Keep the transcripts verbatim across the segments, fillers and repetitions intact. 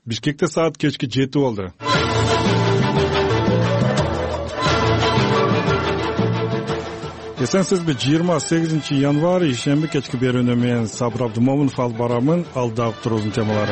Бишкекте саат кечки жети болду. Эсенсизби, жыйырма сегизинчи январь ишемби кечки берүүнү менен Сабыр Абдымомунов алып барамын. Алда турузун темалары.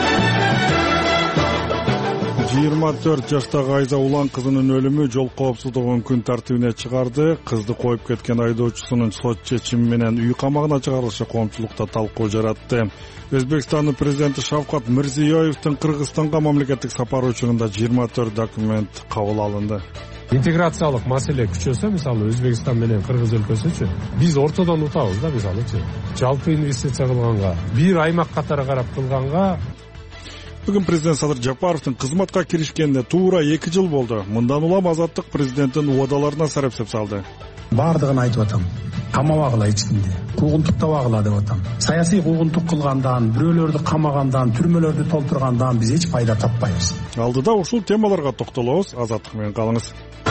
жыйырма төрт жаштагы Айза Улан кызынын өлүмү жол коопсуздугун күн тартибине чыгарды. Кызды коюп кеткен айдоочусунун сот чечими менен үй камагына чыгарылышы коомчулукта талкуу жаратты. Өзбекстандын президенти Шавкат Мирзиёевдин Кыргызстанга мамлекеттик сапары учурунда жыйырма төрт документ кабыл алынды. Интеграциялык маселе күчөсө, мисалы Өзбекстан менен Кыргыз өлкөсүчү биз ортодон утабыз да, мисалычы. Жалпы инвестиция кылганга, бир аймак катары карап кылганга. Бүгүн президент Садыр Жапаровдун кызматка киришкенине туура эки жыл болду. Мындан улам азаттык президенттин убадаларына сарапсеп салды. Бардыгын айтып атам. Камабагыла ичинде. Куугунтуктабагыла деп атам. Саясий куугунтук кылгандан, бирөөлөрдү камагандан, түрмөлөрдү толтургандан биз эч пайда таппайбыз. Алдыда ушул темаларга токтолобуз. Азаттык менен калыңыз.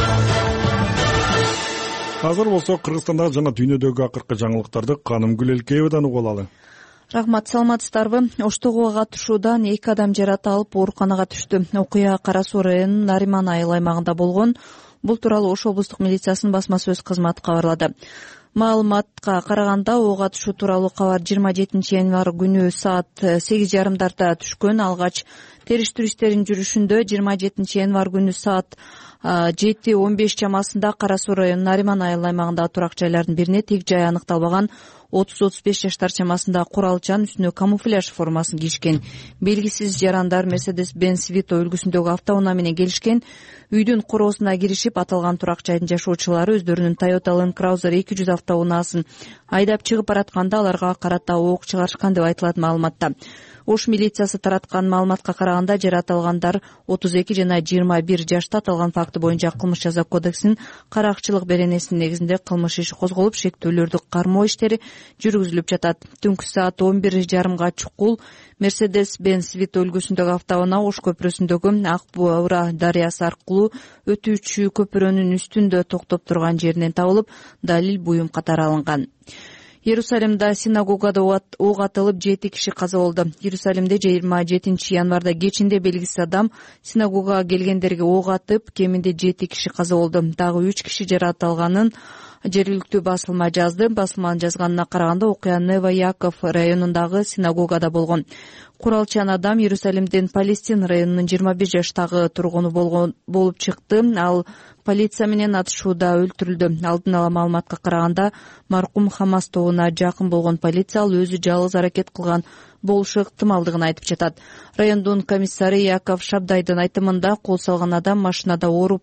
Азыр болсо Кыргызстандагы жана дүйнөдөгү акыркы жаңылыктарды Канымгүл Элкеевадан угуп алалы. Рахмат, саламатсыздарбы? Оштогуга катышуудан эки адам жаратылып ооруканага түштү. Окуя Кара Суу районунун Нариман айыл аймагында болгон. Бул тууралуу Ош облустук милициясынын басма сөз кызматы кабарлады. Маалыматка караганда, ого атышуу тууралуу кабар жыйырма жетинчи январь күнү саат сегиз жарымдарда түшкөн. Алгач териштирүү иштеринин жүрүшүндө жыйырма жетинчи январь күнү саат жети он беш чамасында Кара Суу районунун Нариман айыл аймагындагы турак жайлардын бирине тик жай аныкталбаган отуз отуз беш жаштар чамасында куралчан үстүнө камуфляж формасын кийишкен белгисиз жарандар Mercedes-Benz Vito үлгүсүндөгү автоунаа менен келишкен. Үйдүн короосуна киришип, аталган турак жайдын жашоочулары өздөрүнүн Toyota Land Cruiser эки жүз автоунаасын айдап чыгып баратканда аларга карата ок чыгарышкан деп айтылат маалыматта. Ош милициясы тараткан маалыматка караганда, жаратылгандар отуз эки жана жыйырма бир жашта. Аталган факты боюнча кылмыш жаза кодексинин каракчылык беренесинин негизинде кылмыш иши козголуп, шектүүлөрдү кармоо иштери жүргүзүлүп жатат. Түнкү саат он бир жарымга чукул Mercedes-Benz Vito үлгүсүндөгү автоунаа Ош көпүрөсүндөгү Ак Бура дарыясы аркылуу өтүүчү көпүрөнүн үстүндө токтоп турган жеринен табылып, далил буюм катары алынган. Иерусалимда синагогада ок атылып жети киши каза болду. Иерусалимде жыйырма жетинчи январда кечинде белгисиз адам синагогага келгендерге ок атып, кеминде жети киши каза болду. Дагы үч киши жаратылганын жергиликтүү басылма жазды. Басылманын жазганына караганда, окуя Нева Яков районундагы синагогада болгон. Куралчан адам Иерусалимден Палестин районунун жыйырма бир жаштагы тургуну болгон болуп чыкты. Ал полиция менен атышууда өлтүрүлдү. Алдын ала маалыматка караганда, маркум Хамас тобуна жакын болгон полиция ал өзү жалгыз аракет кылган болушу ыктымалдыгын айтып жатат. Райондун комиссары Яков Шабдайдын айтымында, кол салган адам машинада оруп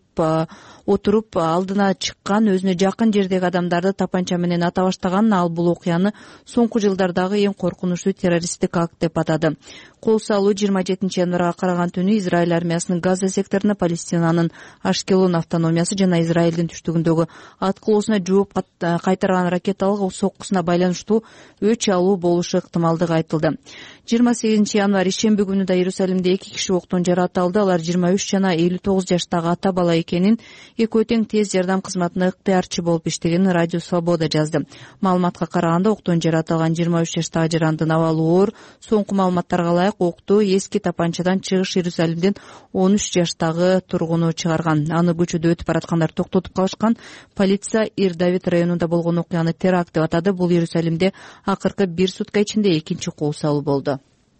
отуруп алдына чыккан, өзүнө жакын жердеги адамдарды тапанча менен ата баштаган. Ал бул окуяны соңку жылдардагы эң коркунучтуу террористтик акт деп атады. Кол салуу жыйырма жетинчи январга караган түнү Израиль армиясынын Газа секторуна Палестинанын Ашкелон автономиясы жана Израилдин түштүгүндөгү аткылоосуна жооп кайтарган ракеталык соккусуна байланыштуу өч алуу болушу ыктымалдыгы айтылды. жыйырма сегизинчи январь ишемби күнү да Иерусалимде эки киши октон жаратылды. Алар жыйырма үч жана элүү тогуз жаштагы ата бала экенин, экөө тең тез жардам кызматына ыктыярчы болуп иштегенин Радио Свобода жазды. Маалыматка караганда, октон жаратылган жыйырма үч жаштагы жарандын абалы оор. Соңку маалыматтарга ылайык, окту эски тапанчадан чыгыш Иерусалимден он үч жаштагы тургуну чыгарган. Аны көчөдө өтүп бараткандар токтотуп калышкан. Полиция Ир-Давид районунда болгон окуяны теракт деп атады. Бул Иерусалимде акыркы бир сутка ичинде экинчи кол салуу болду.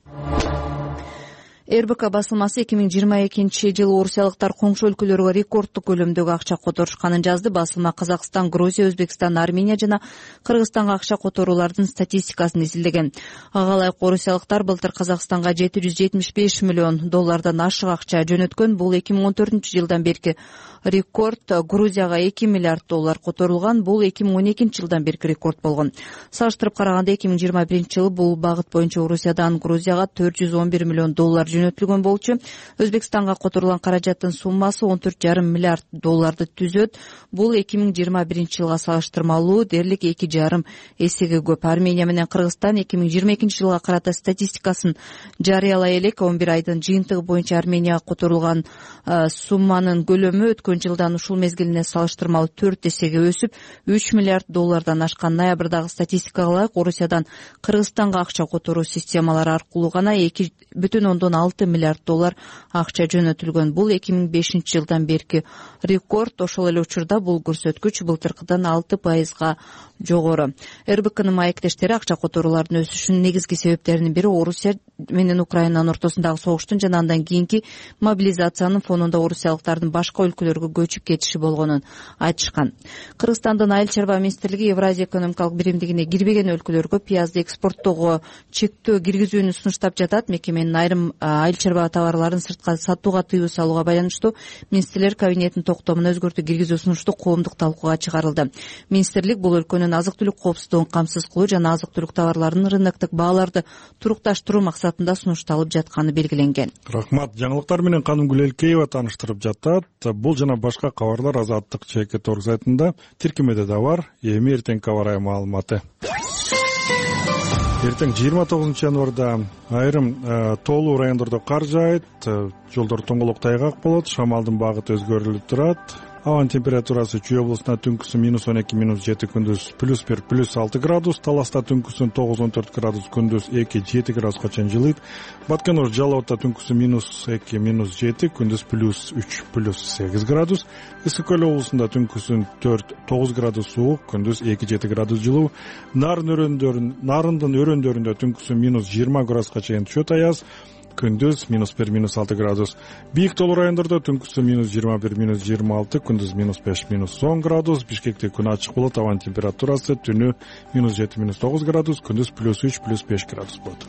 эр бэ ка басылмасы эки миң жыйырма экинчи жылы орусиялыктар коңшу өлкөлөргө рекорддук көлөмдөгү акча которушканын жазды. Басылма Казакстан, Грузия, Өзбекстан, Армения жана Кыргызстанга акча которуулардын статистикасын изилдеген. Ага ылайык орусиялыктар былтыр Казакстанга жети жүз жетимиш беш миллион доллардан ашык акча жөнөткөн. Бул эки миң он төртүнчү жылдан берки рекорд. Грузияга эки миллиард доллар которулган. Бул эки миң он экинчи жылдан берки рекорд болгон. Салыштырып караганда, эки миң жыйырма биринчи жылы бул багыт боюнча Орусиядан Грузияга төрт жүз он бир миллион доллар жөнөтүлгөн болчу. Өзбекстанга которулган каражаттын суммасы он төрт жарым миллиард долларды түзөт. Бул эки миң жыйырма биринчи жылга салыштырмалуу дээрлик эки жарым эсеге көп. Армения менен Кыргызстан эки миң жыйырма экинчи жылга карата статистикасын жарыялай элек. он бир айдын жыйынтыгы боюнча Арменияга которулган сумманын көлөмү өткөн жылдан ушул мезгилине салыштырмалуу төрт эсеге өсүп, үч миллиард доллардан ашкан. Ноябрдагы статистикага ылайык, Орусиядан Кыргызстанга акча которуу системалары аркылуу гана эки бүтүн ондон алты миллиард доллар акча жөнөтүлгөн. Бул эки миң бешинчи жылдан берки рекорд. Ошол эле учурда бул көрсөткүч былтыркыдан алты пайызга жогору. эр бэ кнын маектештери акча которуулардын өсүшүнүн негизги себептеринин бири Орусия менен Украинанын ортосундагы согуштун жана андан кийинки мобилизациянын фонунда орусиялыктардын башка өлкөлөргө көчүп кетиши болгонун айтышкан. Кыргызстандын айыл чарба министрлиги Евразия экономикалык биримдигине кирбеген өлкөлөргө пиязды экспорттоого чектөө киргизүүнү сунуштап жатат. Мекеменин айрым айыл чарба товарларын сыртка сатууга тыюу салууга байланыштуу министрлер кабинетинин токтомуна өзгөртүү киргизүү сунушту коомдук талкууга чыгарылды. Министрлик бул өлкөнүн азык-түлүк коопсуздугун камсыз кылуу жана азык-түлүк товарларынын рыноктук бааларды турукташтыруу максатында сунушталып жатканы белгиленген. Рахмат. Жаңылыктар менен Каным Гүлелкеева тааныштырып жатат. Бул жана башка кабарлар Азаттык чекит орг сайтында тиркемеде да бар. Эми эртеңки аба ырайы маалыматы. Эртең жыйырма тогузунчу январда айрым тоолуу райондордо кар жаайт, жолдор тоңголок тайгак болот, шамалдын багыты өзгөрүлүп турат. Абанын температурасы Чүй облусунда түнкүсү минус он эки минус жети, күндүз плюс бир плюс алты градус, Таласта түнкүсү тогуз он төрт градус, күндүз эки жети градуска чейин жылыйт. Баткен-Ош Жалал Абадта түнкүсү минус эки минус жети, күндүз плюс үч плюс сегиз градус. Ысык Көл облусунда түнкүсү төрт тогуз градус суук, күндүз эки жети градус жылуу. Нарын өрөндөрүн Нарындын өрөндөрүндө түнкүсү минус жыйырма градуска чейин түшөт аяз, күндүз минус бир минус алты градус. Бийик тоолуу райондордо түнкүсү минус жыйырма бир минус жыйырма алты, күндүз минус беш минус он градус. Бишкекте күн ачык болот, абанын температурасы түнү минус жети минус тогуз градус, күндүз плюс үч плюс беш градус болот.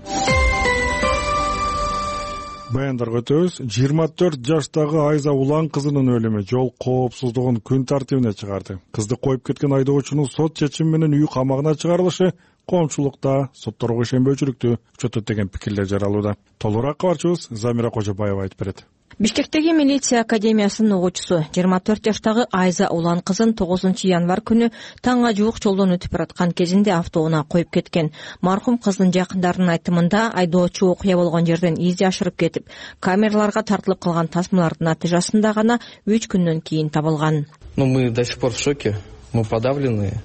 Баяндарга өтөбүз. жыйырма төрт жаштагы Айза Улан кызынын өлүмү жол коопсуздугун күн тартибине чыгарды. Кызды коюп кеткен айдоочунун сот чечими менен үй камагына чыгарылышы коомчулукта сотторго ишенбөөчүлүктү күчөтөт деген пикирлер жаралууда. Толугураак кабарчыбыз Замира Кожобаева айтып берет. Бишкектеги милиция академиясынын угуучусу жыйырма төрт жаштагы Айза Улан кызын тогузунчу январ күнү таңга жуук жолдон өтүп бараткан кезинде автоунаа коюп кеткен. Маркум кыздын жакындарынын айтымында айдоочу окуя болгон жерден изи ашырып кетип, камераларга тартылып калган тасмалардын натыйжасында гана үч күндөн кийин табылган. Ну, мы до сих пор в шоке, мы подавлены.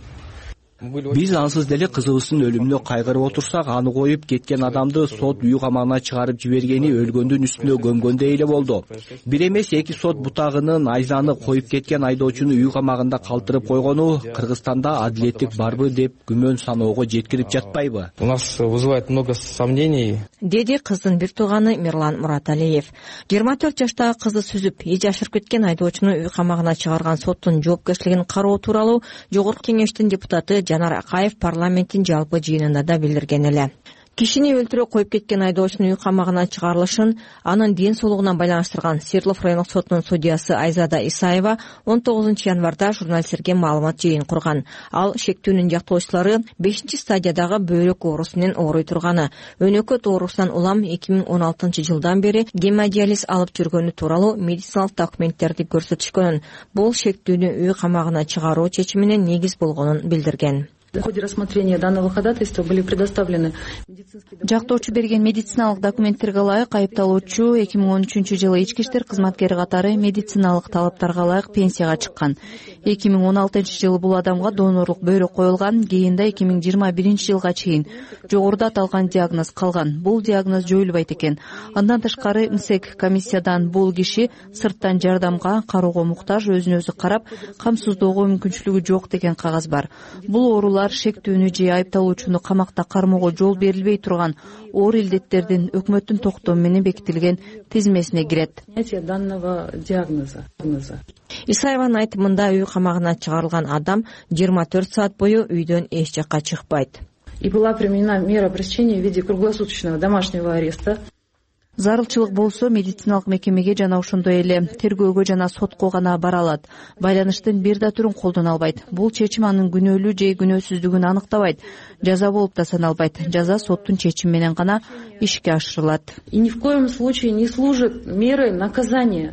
Биз ансыз деле кызыбыздын өлүмүнө кайгырып отурсак, аны коюп кеткен адамды сот үй камагына чыгарып жибергени өлгөндүн үстүнө көмгөндөй эле болду. Бир эмес эки сот бутагынын Айзаны коюп кеткен айдоочуну үй камагында калтырып койгону Кыргызстанда адилеттик барбы деп күмөн саноого жеткирип жатпайбы? У нас вызывает много сомнений. Деди кыздын бир тууганы Мирлан Мураталиев. жыйырма төрт жаштагы кызды сүзүп, эже ашырып кеткен айдоочуну үй камагына чыгарган соттун жоопкерчилигин кароо тууралуу Жогорку Кеңештин депутаты Жанар Акаев парламенттин жалпы жыйынында да билдирген эле. Кишини өлтүрө коюп кеткен айдоочунун үй камагына чыгарылышын анын ден соолугуна байланыштырган Свердлов райондук сотунун судьясы Айзада Исаева он тогузунчу январда журналисттерге маалымат жыйын курган. Ал шектүүнүн жактоочулары бешинчи стадиядагы бөйрөк оорусу менен ооруй турганы, өнөкөт оорусунан улам эки миң он алтынчы жылдан бери гемодиализ алып жүргөнү тууралуу медициналык документтерди көрсөтүшкөнүн, бул шектүүнү үй камагына чыгаруу чечимине негиз болгонун билдирген. В ходе рассмотрения данного ходатайства были предоставлены медицинские документы. Жактоочу берген медициналык документтерге ылайык айыпталуучу эки миң он үчүнчү жылы ички иштер кызматкери катары медициналык талаптарга ылайык пенсияга чыккан. эки миң он алтынчы жылы бул адамга донорлук бөйрөк коюлган, кийин да эки миң жыйырма биринчи жылга чейин жогоруда аталган диагноз калган. Бул диагноз жоюлбайт экен. Андан тышкары МСЭК комиссиядан бул киши сырттан жардамга, кароого муктаж, өзүнө өзү карап, камсыздоого мүмкүнчүлүгү жок деген кагаз бар. Бул оорулар шектүүнү же айыпталуучуну камакта кармоого жол берилбей турган оор илдеттердин өкмөттүн токтому менен бекитилген тизмесине кирет. Данного диагноза. Исаеванын айтымында үй камагына чыгарылган адам жыйырма төрт саат бою үйдөн эч жакка чыкпайт. И была применена мера пресечения в виде круглосуточного домашнего ареста. Зарылчылык болсо медициналык мекемеге жана ошондой эле тергөөгө жана сотко гана бара алат. Байланыштын бир да түрүн колдоно албайт. Бул чечим анын күнөөлүү же күнөөсүздүгүн аныктабайт. Жаза болуп да саналбайт. Жаза соттун чечими менен гана ишке ашырылат. И ни в коем случае не служит мерой наказания.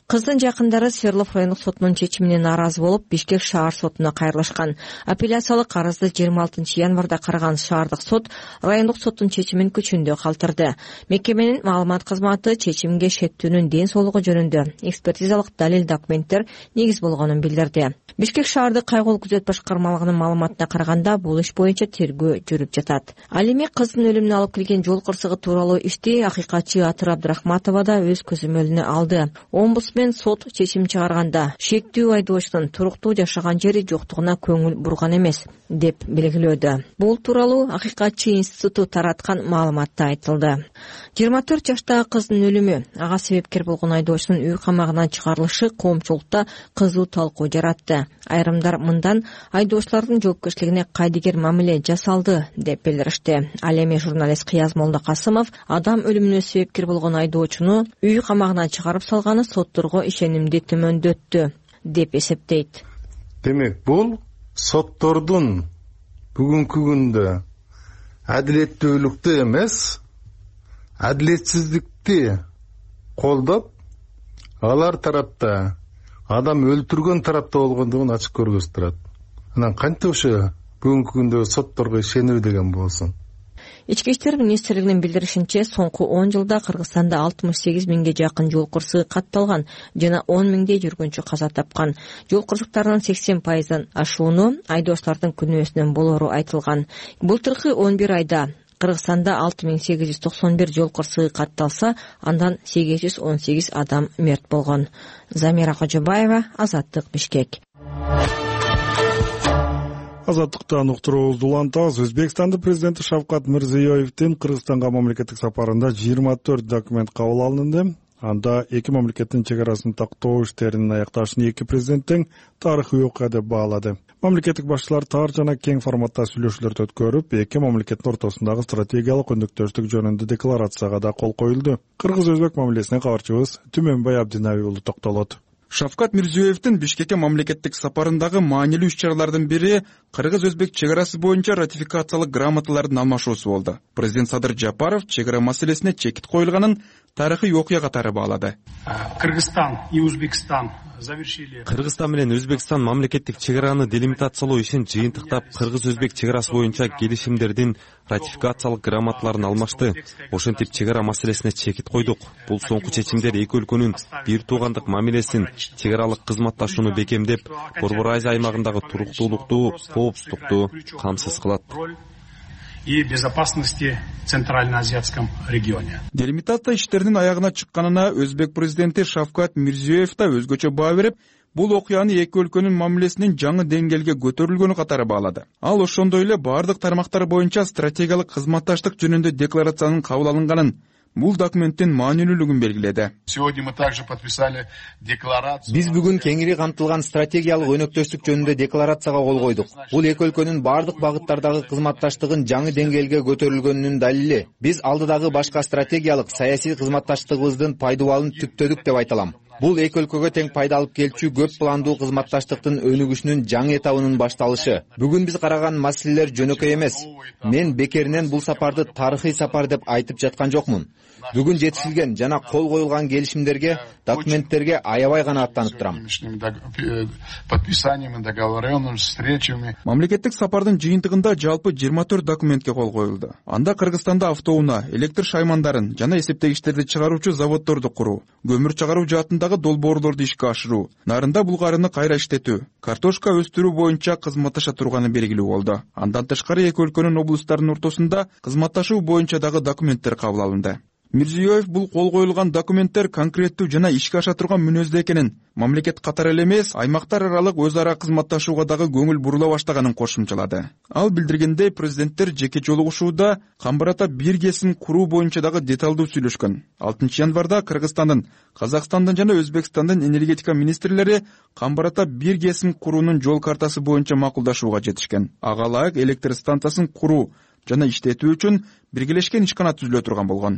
Кыздын жакындары Свердлов райондук сотунун чечимине нааразы болуп, Бишкек шаар сотуна кайрылышкан. Апелляциялык арызды жыйырма алтынчы январда караган шаардык сот райондук соттун чечимин күчүндө калтырды. Мекеменин маалымат кызматы чечимге шектүүнүн ден соолугу жөнүндө экспертизалык далил документтер негиз болгонун билдирди. Бишкек шаардык кайгылуу күзөт башкармалыгынын маалыматына караганда, бул иш боюнча тергөө жүрүп жатат. Ал эми кыздын өлүмүнө алып келген жол кырсыгы тууралуу ишти акыйкатчы Атыр Абдрахматова да өз көзөмөлүнө алды. Омбудсмен сот чечим чыгарганда шектүү айдоочунун туруктуу жашаган жери жоктугуна көңүл бурган эмес деп белгилөөдө. Бул тууралуу Акыйкатчы институту тараткан маалыматта айтылды. жыйырма төрт жаштагы кыздын өлүмү, ага себепкер болгон айдоочунун үй камагынан чыгарылышы коомчулукта кызуу талкуу жаратты. Айрымдар мындан айдоочулардын жоопкерчилигине кайдыгер мамиле жасалды деп билдиришти. Ал эми журналист Кыяз Молдокасымов адам өлүмүнө себепкер болгон айдоочуну үй камагынан чыгарып салганы сотторго ишенимди төмөндөттү деп эсептейт. Демек, бул соттордун бүгүнкү күндө адилеттүүлүктү эмес, адилетсиздикти колдоп, алар тарапта адам өлтүргөн тарапта болгондугун ачык көргөзүп турат. Анан кантип ошо бүгүнкү күндө сотторго ишенүү деген болсун? Ички иштер министрлигинин билдиришинче, соңку он жылда Кыргызстанда алтымыш сегиз миңге жакын жол кырсыгы катталган жана он миңдей жүргүнчү каза тапкан. Жол кырсыктарынын сексен пайызын ашууну айдоочулардын күнөөсүнөн болору айтылган. Былтыркы он бир айда Кыргызстанда алты миң сегиз жүз токсон бир жол кырсыгы катталса, андан сегиз жүз он сегиз адам мерт болгон. Замира Кожобаева, Азаттык, Бишкек. Азаттыктан уктуруубузду улантабыз. Өзбекстандын президенти Шавкат Мирзиёевдин Кыргызстанга мамлекеттик сапарында жыйырма төрт документ кабыл алынды. Анда эки мамлекеттин чек арасын тактоо иштеринин аякташын эки президенттин тарыхый окуя деп баалады. Мамлекеттик башчылар тар жана кең форматта сүйлөшүүлөрдү өткөрүп, эки мамлекеттин ортосундагы стратегиялык өнөктөштүк жөнүндө декларацияга да кол коюлду. Кыргыз-өзбек мамилесине кабарчыбыз Түмөнбай Абдинаби уулу токтолот. Шавкат Мирзиёевдин Бишкекке мамлекеттик сапарындагы маанилүү иш-чаралардын бири Кыргыз-өзбек чек арасы боюнча ратификациялык грамоталардын алмашуусу болду. Президент Садыр Жапаров чек ара маселесине чекит коюлганын тарыхый окуя катары баалады. Кыргызстан и Өзбекстан завершили. Кыргызстан менен Өзбекстан мамлекеттик чек араны делимитациялоо ишин жыйынтыктап, Кыргыз-өзбек чек арасы боюнча келишимдердин ратификациялык грамоталарын алмашты. Ошентип чек ара маселесине чекит койдук. Бул соңку чечимдер эки өлкөнүн бир туугандык мамилесин, чек аралык кызматташууну бекемдеп, Борбор Азия аймагындагы туруктуулукту, коопсуздукту камсыз кылат. И безопасности в Центральноазиатском регионе. Делимитация иштеринин аягына чыкканына Өзбек президенти Шавкат Мирзиёев да өзгөчө баа берип, бул окуяны эки өлкөнүн мамилесинин жаңы деңгээлге көтөрүлгөнү катары баалады. Ал ошондой эле бардык тармактар боюнча стратегиялык кызматташтык жөнүндө декларациянын кабыл алынганын, бул документтин маанилүүлүгүн белгиледи. Биз бүгүн кеңири камтылган стратегиялык өнөктөштүк жөнүндө декларацияга кол койдук. Бул эки өлкөнүн бардык багыттардагы кызматташтыгын жаңы деңгээлге көтөрүлгөнүнүн далили. Биз алдыдагы башка стратегиялык саясий кызматташтыгыбыздын пайдубалын түптөдүк деп айта алам. Бул эки өлкөгө тең пайда алып келчү көп пландуу кызматташтыктын өнүгүшүнүн жаңы этабынын башталышы. Бүгүн биз караган маселелер жөнөкөй эмес. Мен бекеринен бул сапарды тарыхый сапар деп айтып жаткан жокмун. Бүгүн жетишилген жана кол коюлган келишимдерге, документтерге аябай канааттанып турам. Мамлекеттик сапардын жыйынтыгында жалпы жыйырма төрт документке кол коюлду. Анда Кыргызстанда автоунаа, электр шаймандарын жана эсептегичтерди чыгаруучу заводдорду куруу, көмүр чыгаруу жаатындагы долбоорлорду ишке ашыруу, нарында булгарыны кайра иштетүү, картошка өстүрүү боюнча кызматташа турганы белгилүү болду. Андан тышкары эки өлкөнүн облустарынын ортосунда кызматташуу боюнча дагы документтер кабыл алынды. Мирзиёев бул кол коюлган документтер конкреттүү жана ишке аша турган мүнөздө экенин, мамлекет катары эле эмес, аймактар аралык өз ара кызматташууга дагы көңүл бурула баштаганын кошумчалады. Ал билдиргендей, президенттер жеке жолугушууда камбар ата бир кесим куруу боюнча дагы деталдуу сүйлөшкөн. алтынчы январда Кыргызстандын, Казакстандын жана Өзбекстандын энергетика министрлери камбар ата бир кесим куруунун жол картасы боюнча макулдашууга жетишкен. Ага ылайык электр станциясын куруу жана иштетүү үчүн биргелешкен ишкана түзүлө турган болгон.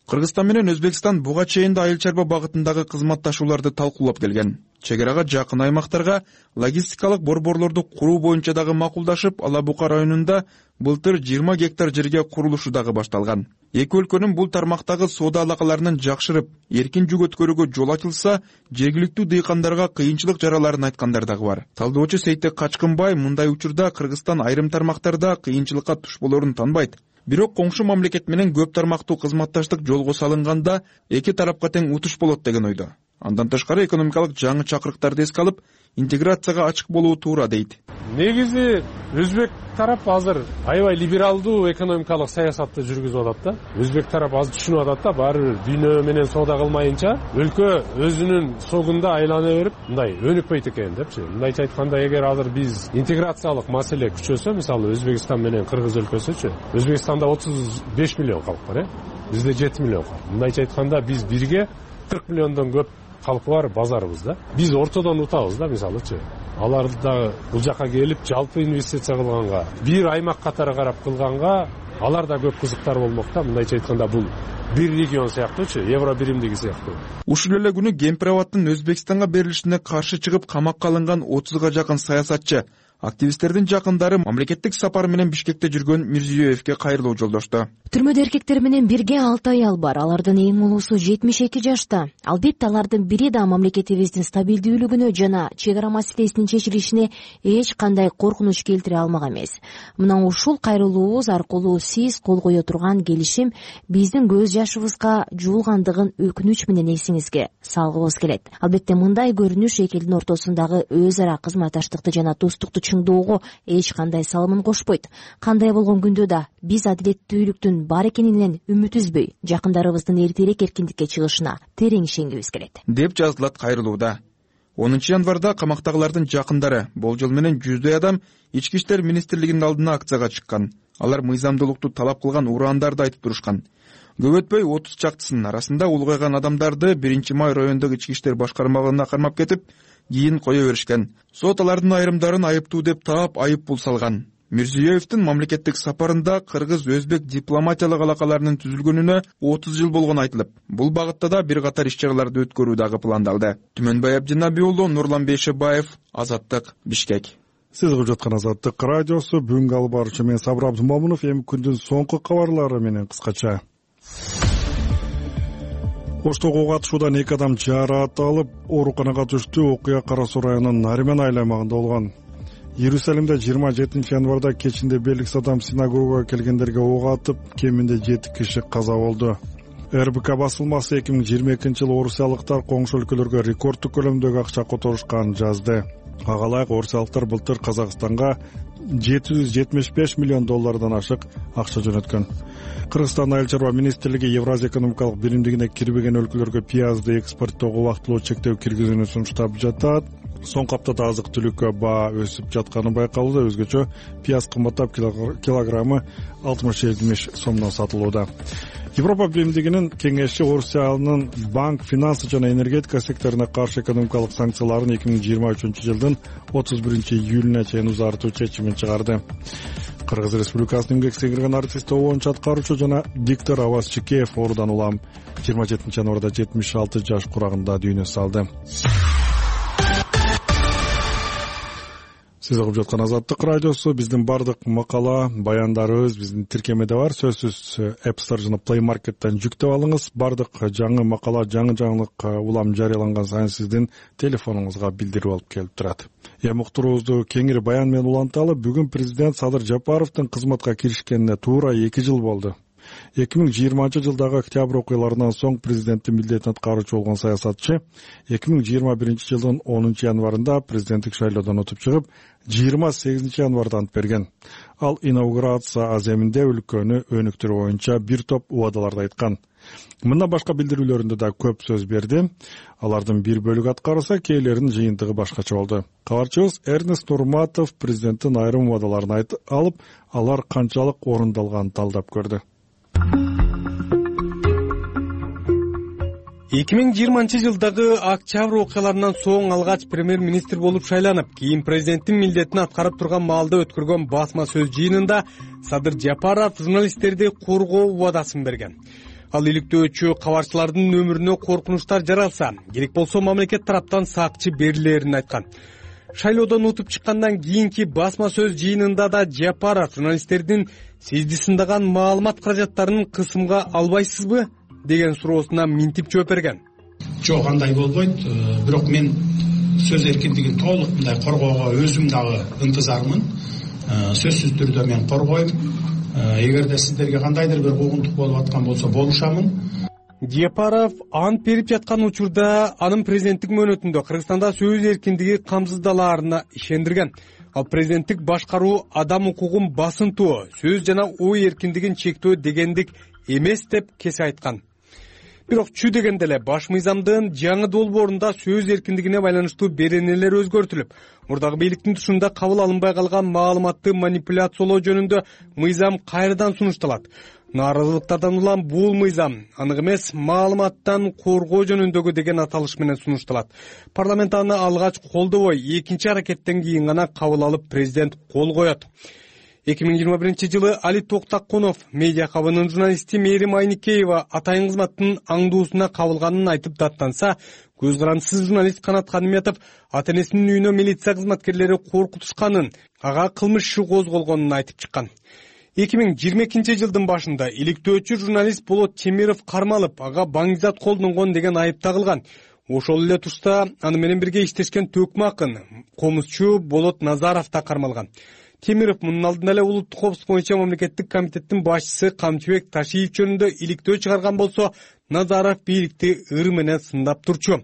Кыргызстан менен Өзбекстан буга чейин да айыл чарба багытындагы кызматташууларды талкуулап келген. Чек арага жакын аймактарга логистикалык борборлорду куруу боюнча дагы макулдашып, Ала Бука районунда былтыр жыйырма гектар жерге курулушу дагы башталган. Эки өлкөнүн бул тармактагы соода алакаларынын жакшырып, эркин жүк өткөрүүгө жол ачылса, жергиликтүү дыйкандарга кыйынчылык жараларын айткандар дагы бар. Талдоочу Сейтек Качкынбай мындай учурда Кыргызстан айрым тармактарда кыйынчылыкка туш болорун танбайт. Бирок коңшу мамлекет менен көп тармактуу кызматташтык жолго салынганда эки тарапка тең утуш болот деген ойдо. Андан тышкары экономикалык жаңы чакырыктарды эске алып, интеграцияга ачык болуу туура дейт. Негизи өзбек тарап азыр аябай либералдуу экономикалык саясатты жүргүзүп атат да. Өзбек тарап азыр түшүнүп атат да, баары бир дүйнө менен соода кылмайынча өлкө өзүнүн согунда айлана берип, мындай өнүкпөйт экен депчи. Мындайча айтканда, эгер азыр биз интеграциялык маселе күчөсө, мисалы Өзбекстан менен Кыргыз өлкөсүчү, Өзбекстанда отуз беш миллион калк бар, э? Бизде жети миллион калк. Мындайча айтканда, биз бирге кырк миллиондон көп калкы бар базарыбыз да. Биз ортодон утабыз да, мисалычы. Алар да бул жака келип жалпы инвестиция кылганга, бир аймак катары карап кылганга, алар да көп кызыктар болмок да. Мындайча айтканда, бул бир регион сыяктуучу, евро биримдиги сыяктуу. Ушул эле күнү Гемпирабадтын Өзбекстанга берилишине каршы чыгып камакка алынган отузга жакын саясатчы, активисттердин жакындары мамлекеттик сапар менен Бишкекте жүргөн Мирзиёевке кайрылуу жолдошту. Түрмөдө эркектер менен бирге алты аял бар. Алардын эң улуусу жетимиш эки жашта. Албетте алардын бири да мамлекетибиздин стабилдүүлүгүнө жана чек ара маселесинин чечилишине эч кандай коркунуч келтире алмак эмес. Мына ушул кайрылуубуз аркылуу сиз кол кое турган келишим биздин көз жашыбызга жуулгандыгын өкүнүч менен эсиңизге салгыбыз келет. Албетте мындай көрүнүш эки элдин ортосундагы өз ара кызматташтыкты жана достукту чыңдоого эч кандай салымын кошпойт. Кандай болгон күндө да биз адилеттүүлүктүн бар экенинен үмүт үзбөй, жакындарыбыздын эртерээк эркиндикке чыгышына терең ишенгибиз келет, деп жазылат кайрылууда. онунчу январда камактагылардын жакындары болжол менен жүздөй адам Ички иштер министрлигинин алдына акцияга чыккан. Алар мыйзамдуулукту талап кылган ураандарды айтып турушкан. Көп өтпөй отуз чактысынын арасында улгайган адамдарды биринчи май райондук ички иштер башкармалыгына кармап кетип, кийин кое беришкен. Сот алардын айрымдарын айыптуу деп таап, айып пул салган. Мирзиёевдин мамлекеттик сапарында кыргыз-өзбек дипломатиялык алакаларынын түзүлгөнүнө отуз жыл болгону айтылып, бул багытта да бир катар иш-чараларды өткөрүү дагы пландалды. Түмөнбай Абдинаби уулу, Нурлан Бейшебаев, Азаттык, Бишкек. Сиз угуп жаткан Азаттык радиосу. Бүгүнкү алып баруучу мен Сабыр Абдымомунов. Эми күндүн соңку кабарлары менен кыскача. Оштого катышуудан эки адам жараат алып, ооруканага түштү. Окуя Кара Суу районунун Нариман аймагында болгон. Иерусалимде жыйырма жетинчи январда кечинде белгисиз адам синагогага келгендерге ок атып, кеминде жети киши каза болду. эр бэ ка басылмасы эки миң жыйырма экинчи жылы орусиялыктар коңшу өлкөлөргө рекордтук көлөмдөгү акча которушканын жазды. Ага ылайык орусиялыктар былтыр Казакстанга жети жүз жетимиш беш миллион доллардан ашык акча жөнөткөн. Кыргызстан айыл чарба министрлиги Евразия экономикалык биримдигине кирбеген өлкөлөргө пиязды экспорттоого убактылуу чектөө киргизүүнү сунуштап жатат. Соңку аптада азык түлүккө баа өсүп жатканы байкалууда. Өзгөчө пияз кымбаттап, килограммы алтымыш жетимиш сомдон сатылууда. Европа биримдигинин кеңеши Орусиянын банк, финансы жана энергетика секторуна каршы экономикалык санкцияларын эки миң жыйырма үчүнчү жылдын отуз биринчи июлуна чейин узартуу чечимин чыгарды. Кыргыз Республикасынын эмгек сиңирген артисти обончу аткаруучу жана диктор Аваз Чекеев оорудан улам жыйырма жетинчи январда жетимиш алты жаш курагында дүйнө салды. Сиз угуп жаткан Азаттык радиосу. Биздин бардык макала, баяндарыбыз биздин тиркемеде бар. Сөзсүз App Store жана Play Market'тен жүктөп алыңыз. Бардык жаңы макала, жаңы жаңылык улам жарыяланган сайын сиздин телефонуңузга билдирип алып келип турат. Эми уктуруубузду кеңири баян менен уланталы. Бүгүн президент Садыр Жапаровдун кызматка киришкенине туура эки жыл болду. эки миң жыйырманчы жылдагы октябрь окуяларынан соң президенттин милдетин аткаруучу болгон саясатчы эки миң жыйырма биринчи жылдын онунчу январында президенттик шайлоодон утуп чыгып, жыйырма сегизинчи январда ант берген. Ал инаугурация аземинде өлкөнү өнүктүрүү боюнча бир топ убадаларды айткан. Мындан башка билдирүүлөрүндө да көп сөз берди. Алардын бир бөлүгү аткарылса, кээлеринин жыйынтыгы башкача болду. Кабарчыбыз Эрнест Нурматов президенттин айрым убадаларын алып, алар канчалык орундалганын талдап көрдү. эки миң жыйырманчы жылдагы октябрь окуяларынан соң алгач премьер-министр болуп шайланып, кийин президенттин милдетин аткарып турган маалда өткөргөн басма сөз жыйынында Садыр Жапаров журналисттерди коргоо убадасын берген. ал иликтөөчү кабарчылардын өмүрүнө коркунучтар жаралса керек болсо мамлекет тараптан сакчы берилерин айткан. Шайлоодон утуп чыккандан кийинки басма сөз жыйынында да Жапаров журналисттердин сизди сындаган маалымат каражаттарын кысымга албайсызбы деген суроосуна минтип жооп берген. Жок, андай болбойт. Бирок мен сөз эркиндигин толук мындай коргоого өзүм дагы ынтызармын. Сөзсүз түрдө мен коргойм. Эгерде сиздерге кандайдыр бир куугунтук болуп аткан болсо болушамын. Жапаров ант берип жаткан учурда анын президенттик мөөнөтүндө Кыргызстанда сөз эркиндиги камсыздалаарына ишендирген. Ал президенттик башкаруу адам укугун басынтуу, сөз жана ой эркиндигин чектөө дегендик эмес деп кесе айткан. Бирок чү дегенде эле баш мыйзамдын жаңы долбоорунда сөз эркиндигине байланыштуу беренелер өзгөртүлүп, мурдагы бийликтин тушунда кабыл алынбай калган маалыматты манипуляциялоо жөнүндө мыйзам кайрадан сунушталат. Нааразылыктардан улам бул мыйзам анык эмес маалыматтан коргоо жөнүндөгү деген аталыш менен сунушталат. Парламент аны алгач колдобой, экинчи аракеттен кийин гана кабыл алып президент кол коет. эки миң жыйырма биринчи жылы Али Токтакунов медиа кабынын журналисти Мээрим Айникеева атайын кызматтын аңдуусуна кабылганын айтып даттанса, көз карандысыз журналист Канат Каныметов ата энесинин үйүнө милиция кызматкерлери коркутушканын, ага кылмыш иши козголгонун айтып чыккан. эки миң жыйырма экинчи жылдын башында иликтөөчү журналист Болот Темиров кармалып, ага баңгизат колдонгон деген айып тагылган. Ошол эле тушта аны менен бирге иштешкен төкмө акын, комузчу Болот Назаров да кармалган. Темиров мунун алдында эле улуттук коопсуздук боюнча мамлекеттик комитеттин башчысы Камчыбек Ташиев жөнүндө иликтөө чыгарган болсо, Назаров бийликти ыр менен сындап турчу.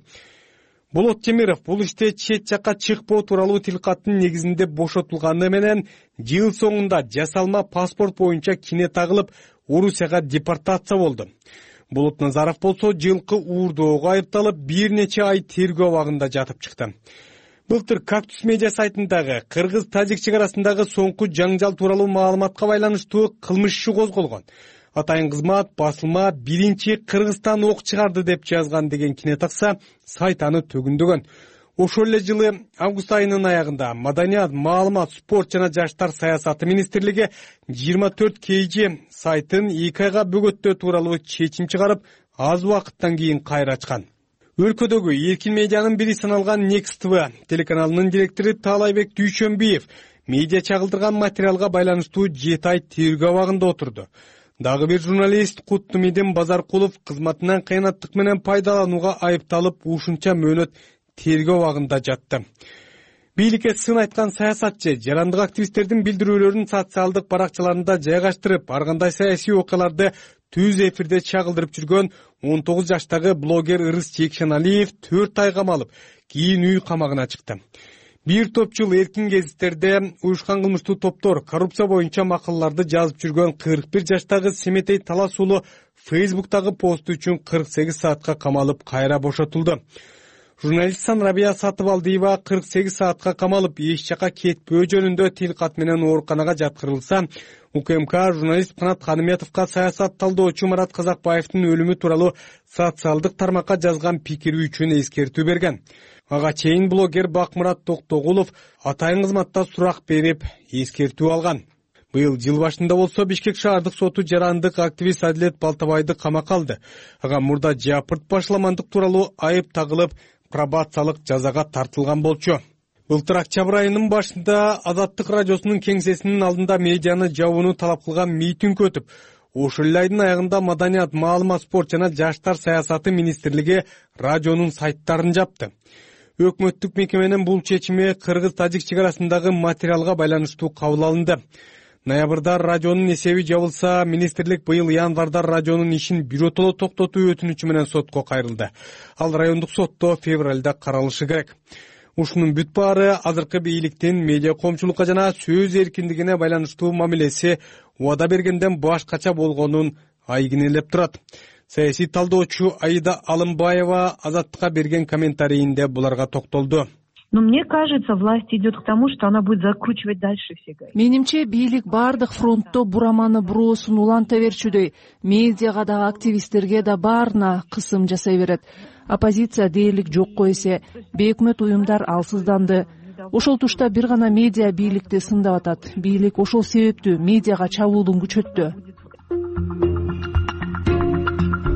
Болот Темиров бул иште чет жакка чыкпоо тууралуу тилкаттын негизинде бошотулганы менен жыл соңунда жасалма паспорт боюнча кине тагылып, Орусияга депортация болду. Болот Назаров болсо жылкы уурдоого айыпталып, бир нече ай тергөө абагында жатып чыкты. Былтыр Кактус медиа сайтындагы Кыргыз-Тажик чек арасындагы соңку жаңжал тууралуу маалыматка байланыштуу кылмыш иши козголгон. Атайын кызмат басылма биринчи Кыргызстан ок чыгарды деп жазган деген кине такса, сайт аны төгүндөгөн. Ошол эле жылы август айынын аягында Маданият, маалымат, спорт жана жаштар саясаты министрлиги жыйырма төрт кей жи сайтын эки айга бөгөттөө тууралуу чечим чыгарып, аз убакыттан кийин кайра ачкан. Өлкөдөгү эркин медианын бири саналган Next ти ви телеканалынын директору Таалайбек Дүйшөнбиев медиа чагылдырган материалга байланыштуу жети ай тергөө абагында отурду. Дагы бир журналист Куттумидин Базаркулов кызматынан кыянаттык менен пайдаланууга айыпталып, ушунча мөөнөт тергөө абагында жатты. Бийликке сын айткан саясатчы жарандык активисттердин билдирүүлөрүн социалдык баракчаларында жайгаштырып, ар кандай саясий окуяларды түз эфирде чагылдырып жүргөн он тогуз жаштагы блогер Ырыс Жекшеналиев төрт ай камалып, кийин үй камагына чыкты. Бир топ жыл эркин гезиттерде уюшкан кылмыштуу топтор коррупция боюнча макалаларды жазып жүргөн кырк бир жаштагы Семетей Талас уулу Фейсбуктагы посту үчүн кырк сегиз саатка камалып, кайра бошотулду. Журналист Санрабия Сатыбалдиева кырк сегиз саатка камалып, эч жака кетпөө жөнүндө тилкат менен ооруканага жаткырылса, УКМК журналист Канат Каныметовго саясат талдоочу Марат Казакбаевдин өлүмү тууралуу социалдык тармакка жазган пикири үчүн эскертүү берген. Ага чейин блогер Бакмурат Токтогулов атайын кызматта сурак берип, эскертүү алган. Быйыл жыл башында болсо Бишкек шаардык соту жарандык активист Адилет Балтабайды камакка алды. Ага мурда жапырт башламандык тууралуу айып тагылып, пробациялык жазага тартылган болчу. Былтыр октябрь айынын башында Азаттык радиосунун кеңсесинин алдында медианы жабууну талап кылган митинг өтүп, ошол эле айдын аягында Маданият, маалымат, спорт жана жаштар саясаты министрлиги радионун сайттарын жапты. Өкмөттүк мекеменин бул чечими Кыргыз-Тажик чек арасындагы материалга байланыштуу кабыл алынды. Ноябрда радионун эсеби жабылса, министрлик быйыл январда радионун ишин биротоло токтотуу өтүнүчү менен сотко кайрылды. Ал райондук сотто февралда каралышы керек. Ушунун бүт баары азыркы бийликтин медиа коомчулукка жана сөз эркиндигине байланыштуу мамилеси убада бергенден башкача болгонун айгинелеп турат. Саясий талдоочу Аида Алымбаева Азаттыкка берген комментарийинде буларга токтолду. Но мне кажется, власть идет к тому, что она будет закручивать дальше все гаечки. Менимче бийлик бардык фронтто бураманы буроосун уланта берчүдөй, медиага да активисттерге да баарына кысым жасай берет. Оппозиция дээрлик жокко эсе, бейөкмөт уюмдар алсызданды. Ошол тушта бир гана медиа бийликти сындап атат. Бийлик ошол себептүү медиага чабуулун күчөттү.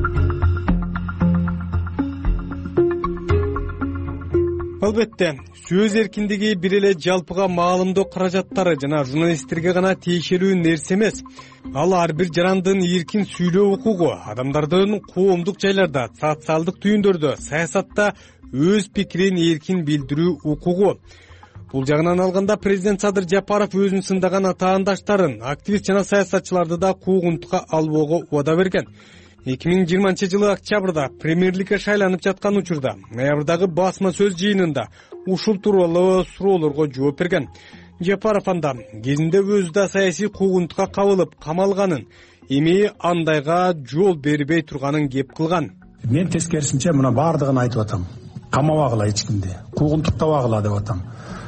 албетте сөз эркиндиги бир эле жалпыга маалымдоо каражаттары жана журналисттерге гана тиешелүү нерсе эмес. Ал ар бир жарандын эркин сүйлөө укугу, адамдардын коомдук жайларда, социалдык түйүндөрдө, саясатта өз пикирин эркин билдирүү укугу. Бул жагынан алганда президент Садыр Жапаров өзүн сындаган атаандаштарын, активист жана саясатчыларды да куугунтукка албоого убада берген. эки миң жыйырманчы жылы октябрда премьерликке шайланып жаткан учурда ноябрдагы басма сөз жыйынында ушул тууралуу суроолорго жооп берген. Жапаров анда кезинде өзү да саясий куугунтукка кабылып камалганын, эми андайга жол бербей турганын кеп кылган. Мен тескерисинче мына баардыгын айтып атам. Камабагыла эч кимди, куугунтуктабагыла деп атам.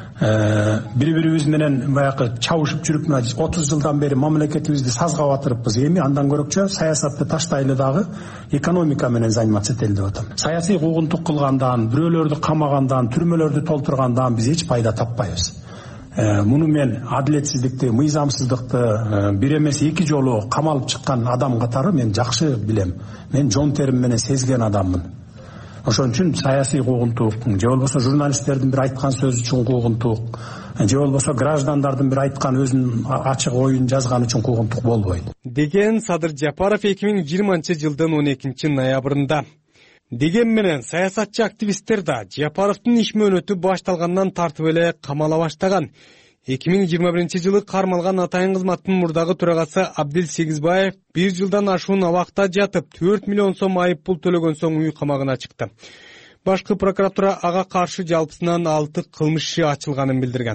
Бири бирибиз менен баягы чабышып жүрүп мына отуз жылдан бери мамлекетибизди сазга батырыппыз. Эми андан көрөкчө саясатты таштайлы дагы экономика менен заниматься этели деп атам. Саясий куугунтук кылгандан, бирөөлөрдү камагандан, түрмөлөрдү толтургандан биз эч пайда таппайбыз. Муну мен адилетсиздикти, мыйзамсыздыкты бир эмес эки жолу камалып чыккан адам катары мен жакшы билем. Мен жон терим менен сезген адаммын. Ошон үчүн саясий куугунтук, же болбосо журналисттердин бир айткан сөзү үчүн куугунтук, же болбосо граждандардын бир айткан өзүнүн ачык оюн жазганы үчүн куугунтук болбойт. Деген Садыр Жапаров эки миң жыйырманчы жылдын он экинчи ноябрында. Деген менен саясатчы активисттер да Жапаровдун иш мөөнөтү башталгандан тартып эле камала баштаган. эки миң жыйырма биринчи жылы кармалган атайын кызматтын мурдагы төрагасы Абдил Сегизбаев бир жылдан ашуун абакта жатып, төрт миллион сом айып пул төлөгөн соң үй камагына чыкты. Башкы прокуратура ага каршы жалпысынан алты кылмыш иши ачылганын билдирген.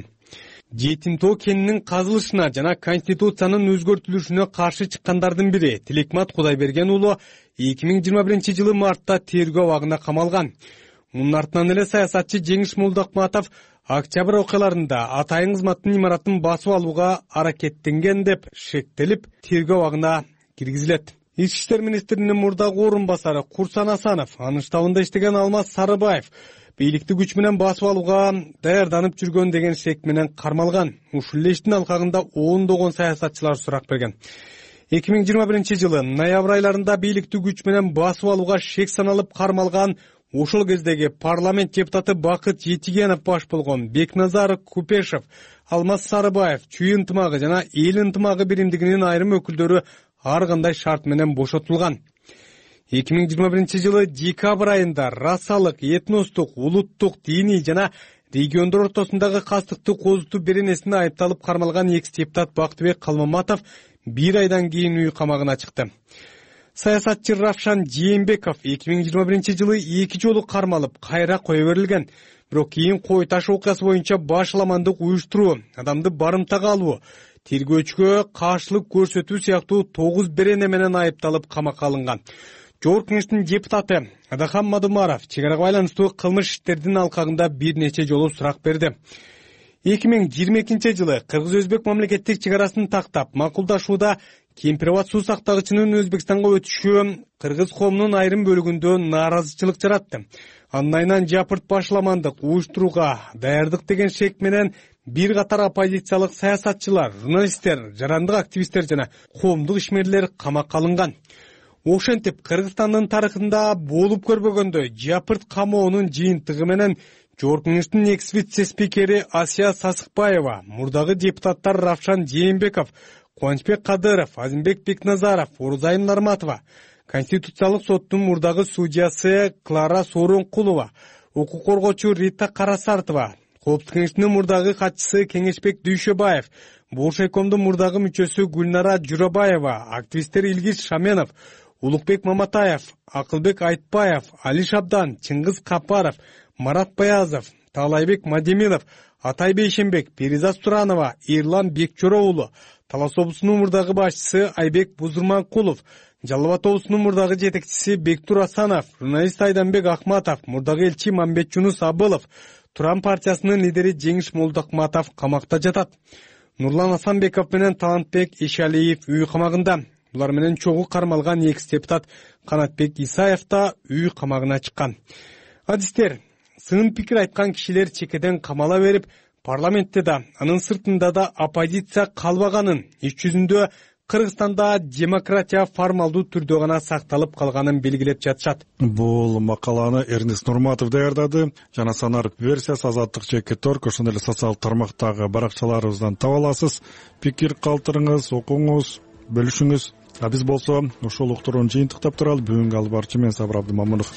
Жетим тоо кенинин казылышына жана конституциянын өзгөртүлүшүнө каршы чыккандардын бири Тилекмат Кудайберген уулу эки миң жыйырма биринчи жылы мартта тергөө абагына камалган. Мунун артынан эле саясатчы Жеңиш Молдокматов октябрь окуяларында атайын кызматтын имаратын басып алууга аракеттенген деп шектелип, тергөө абагына киргизилет. Ички иштер министринин мурдагы орун басары Курсан Асанов, анын штабында иштеген Алмаз Сарыбаев бийликти күч менен басып алууга даярданып жүргөн деген шек менен кармалган. Ушул эле иштин алкагында ондогон саясатчылар сурак берген. эки миң жыйырма биринчи жылы ноябрь айларында бийликти күч менен басып алууга шек саналып кармалган ошол кездеги парламент депутаты Бакыт Жетигенов баш болгон Бекназар Купешев, Алмаз Сарыбаев, Чүй ынтымагы жана Эл ынтымагы биримдигинин айрым өкүлдөрү ар кандай шарт менен бошотулган. эки миң жыйырма биринчи жылы декабрь айында расалык, этностук, улуттук, диний жана региондор ортосундагы кастыкты козутуу беренесине айыпталып кармалган экс депутат Бактыбек Калмаматов бир айдан кийин үй камагына чыкты. Саясатчы Равшан Жээнбеков эки миң жыйырма биринчи жылы эки жолу кармалып, кайра кое берилген. Бирок кийин Кой таш окуясы боюнча башаламандык уюштуруу, адамды барымтага алуу, тергөөчүгө каршылык көрсөтүү сыяктуу тогуз берене менен айыпталып камакка алынган. Жогорку Кеңештин депутаты Адахан Мадумаров чек арага байланыштуу кылмыш иштердин алкагында бир нече жолу сурак берди. эки миң жыйырма экинчи жылы кыргыз-өзбек мамлекеттик чек арасын тактап, макулдашууда Кемпирабад суу сактагычынын Өзбекстанга өтүшү кыргыз коомунун айрым бөлүгүндө нааразычылык жаратты. Анын айынан жапырт башаламандык уюштурууга даярдык деген шек менен бир катар оппозициялык саясатчылар, журналисттер, жарандык активисттер жана коомдук ишмерлер камакка алынган. Ошентип Кыргызстандын тарыхында болуп көрбөгөндөй жапырт камоонун жыйынтыгы менен Жогорку Кеңештин экс вице-спикери Асия Сасыкбаева, мурдагы депутаттар Равшан Жээнбеков, Кубанычбек Кадыров, Азимбек Бекназаров, Орузайым Нарматова, Конституциялык соттун мурдагы судьясы Клара Сооронкулова, укук коргоочу Рита Карасартова, Коопсуздук Кеңешинин мурдагы катчысы Кеңешбек Дүйшөбаев, Болшайкомдун мурдагы мүчөсү Гүлнара Журабаева, активисттер Илгиз Шаменов, Улукбек Маматаев, Акылбек Айтбаев, Али Шабдан, Чыңгыз Капаров, Марат Баязов, Таалайбек Мадемилов, Атай Бейшенбек, Перизат Суранова, Эрлан Бекчоро уулу, Талас облусунун мурдагы башчысы Айбек Бузурманкулов, Жалал Абад облусунун мурдагы жетекчиси Бектур Асанов, журналист Айданбек Ахматов, мурдагы элчи Мамбетжунус Абылов, Туран партиясынын лидери Жеңиш Молдокматов камакта жатат. Нурлан Асанбеков менен Талантбек Ишалиев үй камагында. Булар менен чогуу кармалган экс депутат Канатбек Исаев да үй камагына чыккан. Адистер, сын пикир айткан кишилер чекеден камала берип, парламентте да, анын сыртында да оппозиция калбаганын, иш жүзүндө Кыргызстанда демократия формалдуу түрдө гана сакталып калганын белгилеп жатышат. Бул макаланы Эрнест Нурматов даярдады. Жана санар версиясы Азаттык чекит точка орг ошондой эле социалдык тармактагы баракчаларыбыздан таба аласыз. Пикир калтырыңыз, окуңуз, бөлүшүңүз. А биз болсо ушул уктурууну жыйынтыктап туралы бүгүнкү алып барчу мен Сабыр Абдымамунов.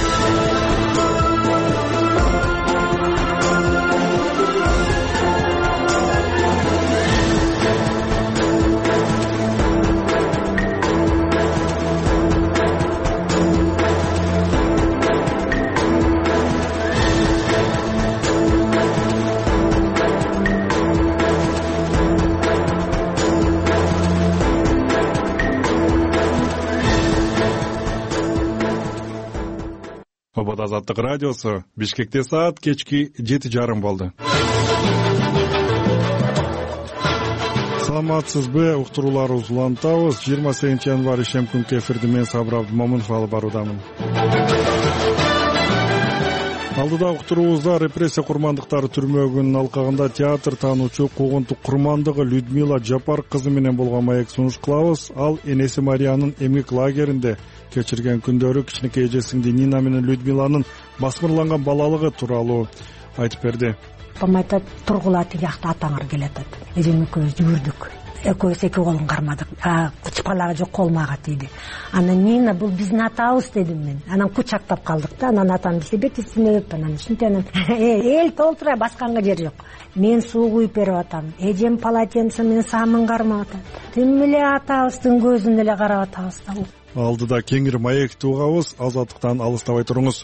Обод Азаттык радиосу Бишкекте саат кечки жети жарым болду. Саламатсызбы, уктурууларыбызды улантабыз. жыйырма сегизинчи январь ишем күнкү эфирди мен Сабыр Абдымамунов алып баруудамын. Алдыда уктуруубузда репрессия курмандыктары түрмөө күнүнүн алкагында театр таануучу куугунтук курмандыгы Людмила Жапар кызы менен болгон маек сунуш кылабыз. Ал энеси Мариянын эмгек лагеринде кечирген күндөрү кичинекей эжесиңди Нина менен Людмиланын басмырланган балалыгы тууралуу айтып берди. Апам айтат, тургула тиякта атаңар келатат. Эжем экөөбүз жүрдүк. Экөөбүз эки колун кармадык. Чыпалага жок колума агат дейди. Анан Нина бул биздин атабыз дедим мен. Анан кучактап калдык да. Анан атам бизе бетисинеп, анан ушинтип анан эл толтура басканга жер жок. Мен суу куюп берип атам. Эжем полотенце менен самын кармап атат. Тим эле атабыздын көзүнө эле карап атабыз да. Алдыда кеңири маекти угабыз, азаттыктан алыстабай туруңуз.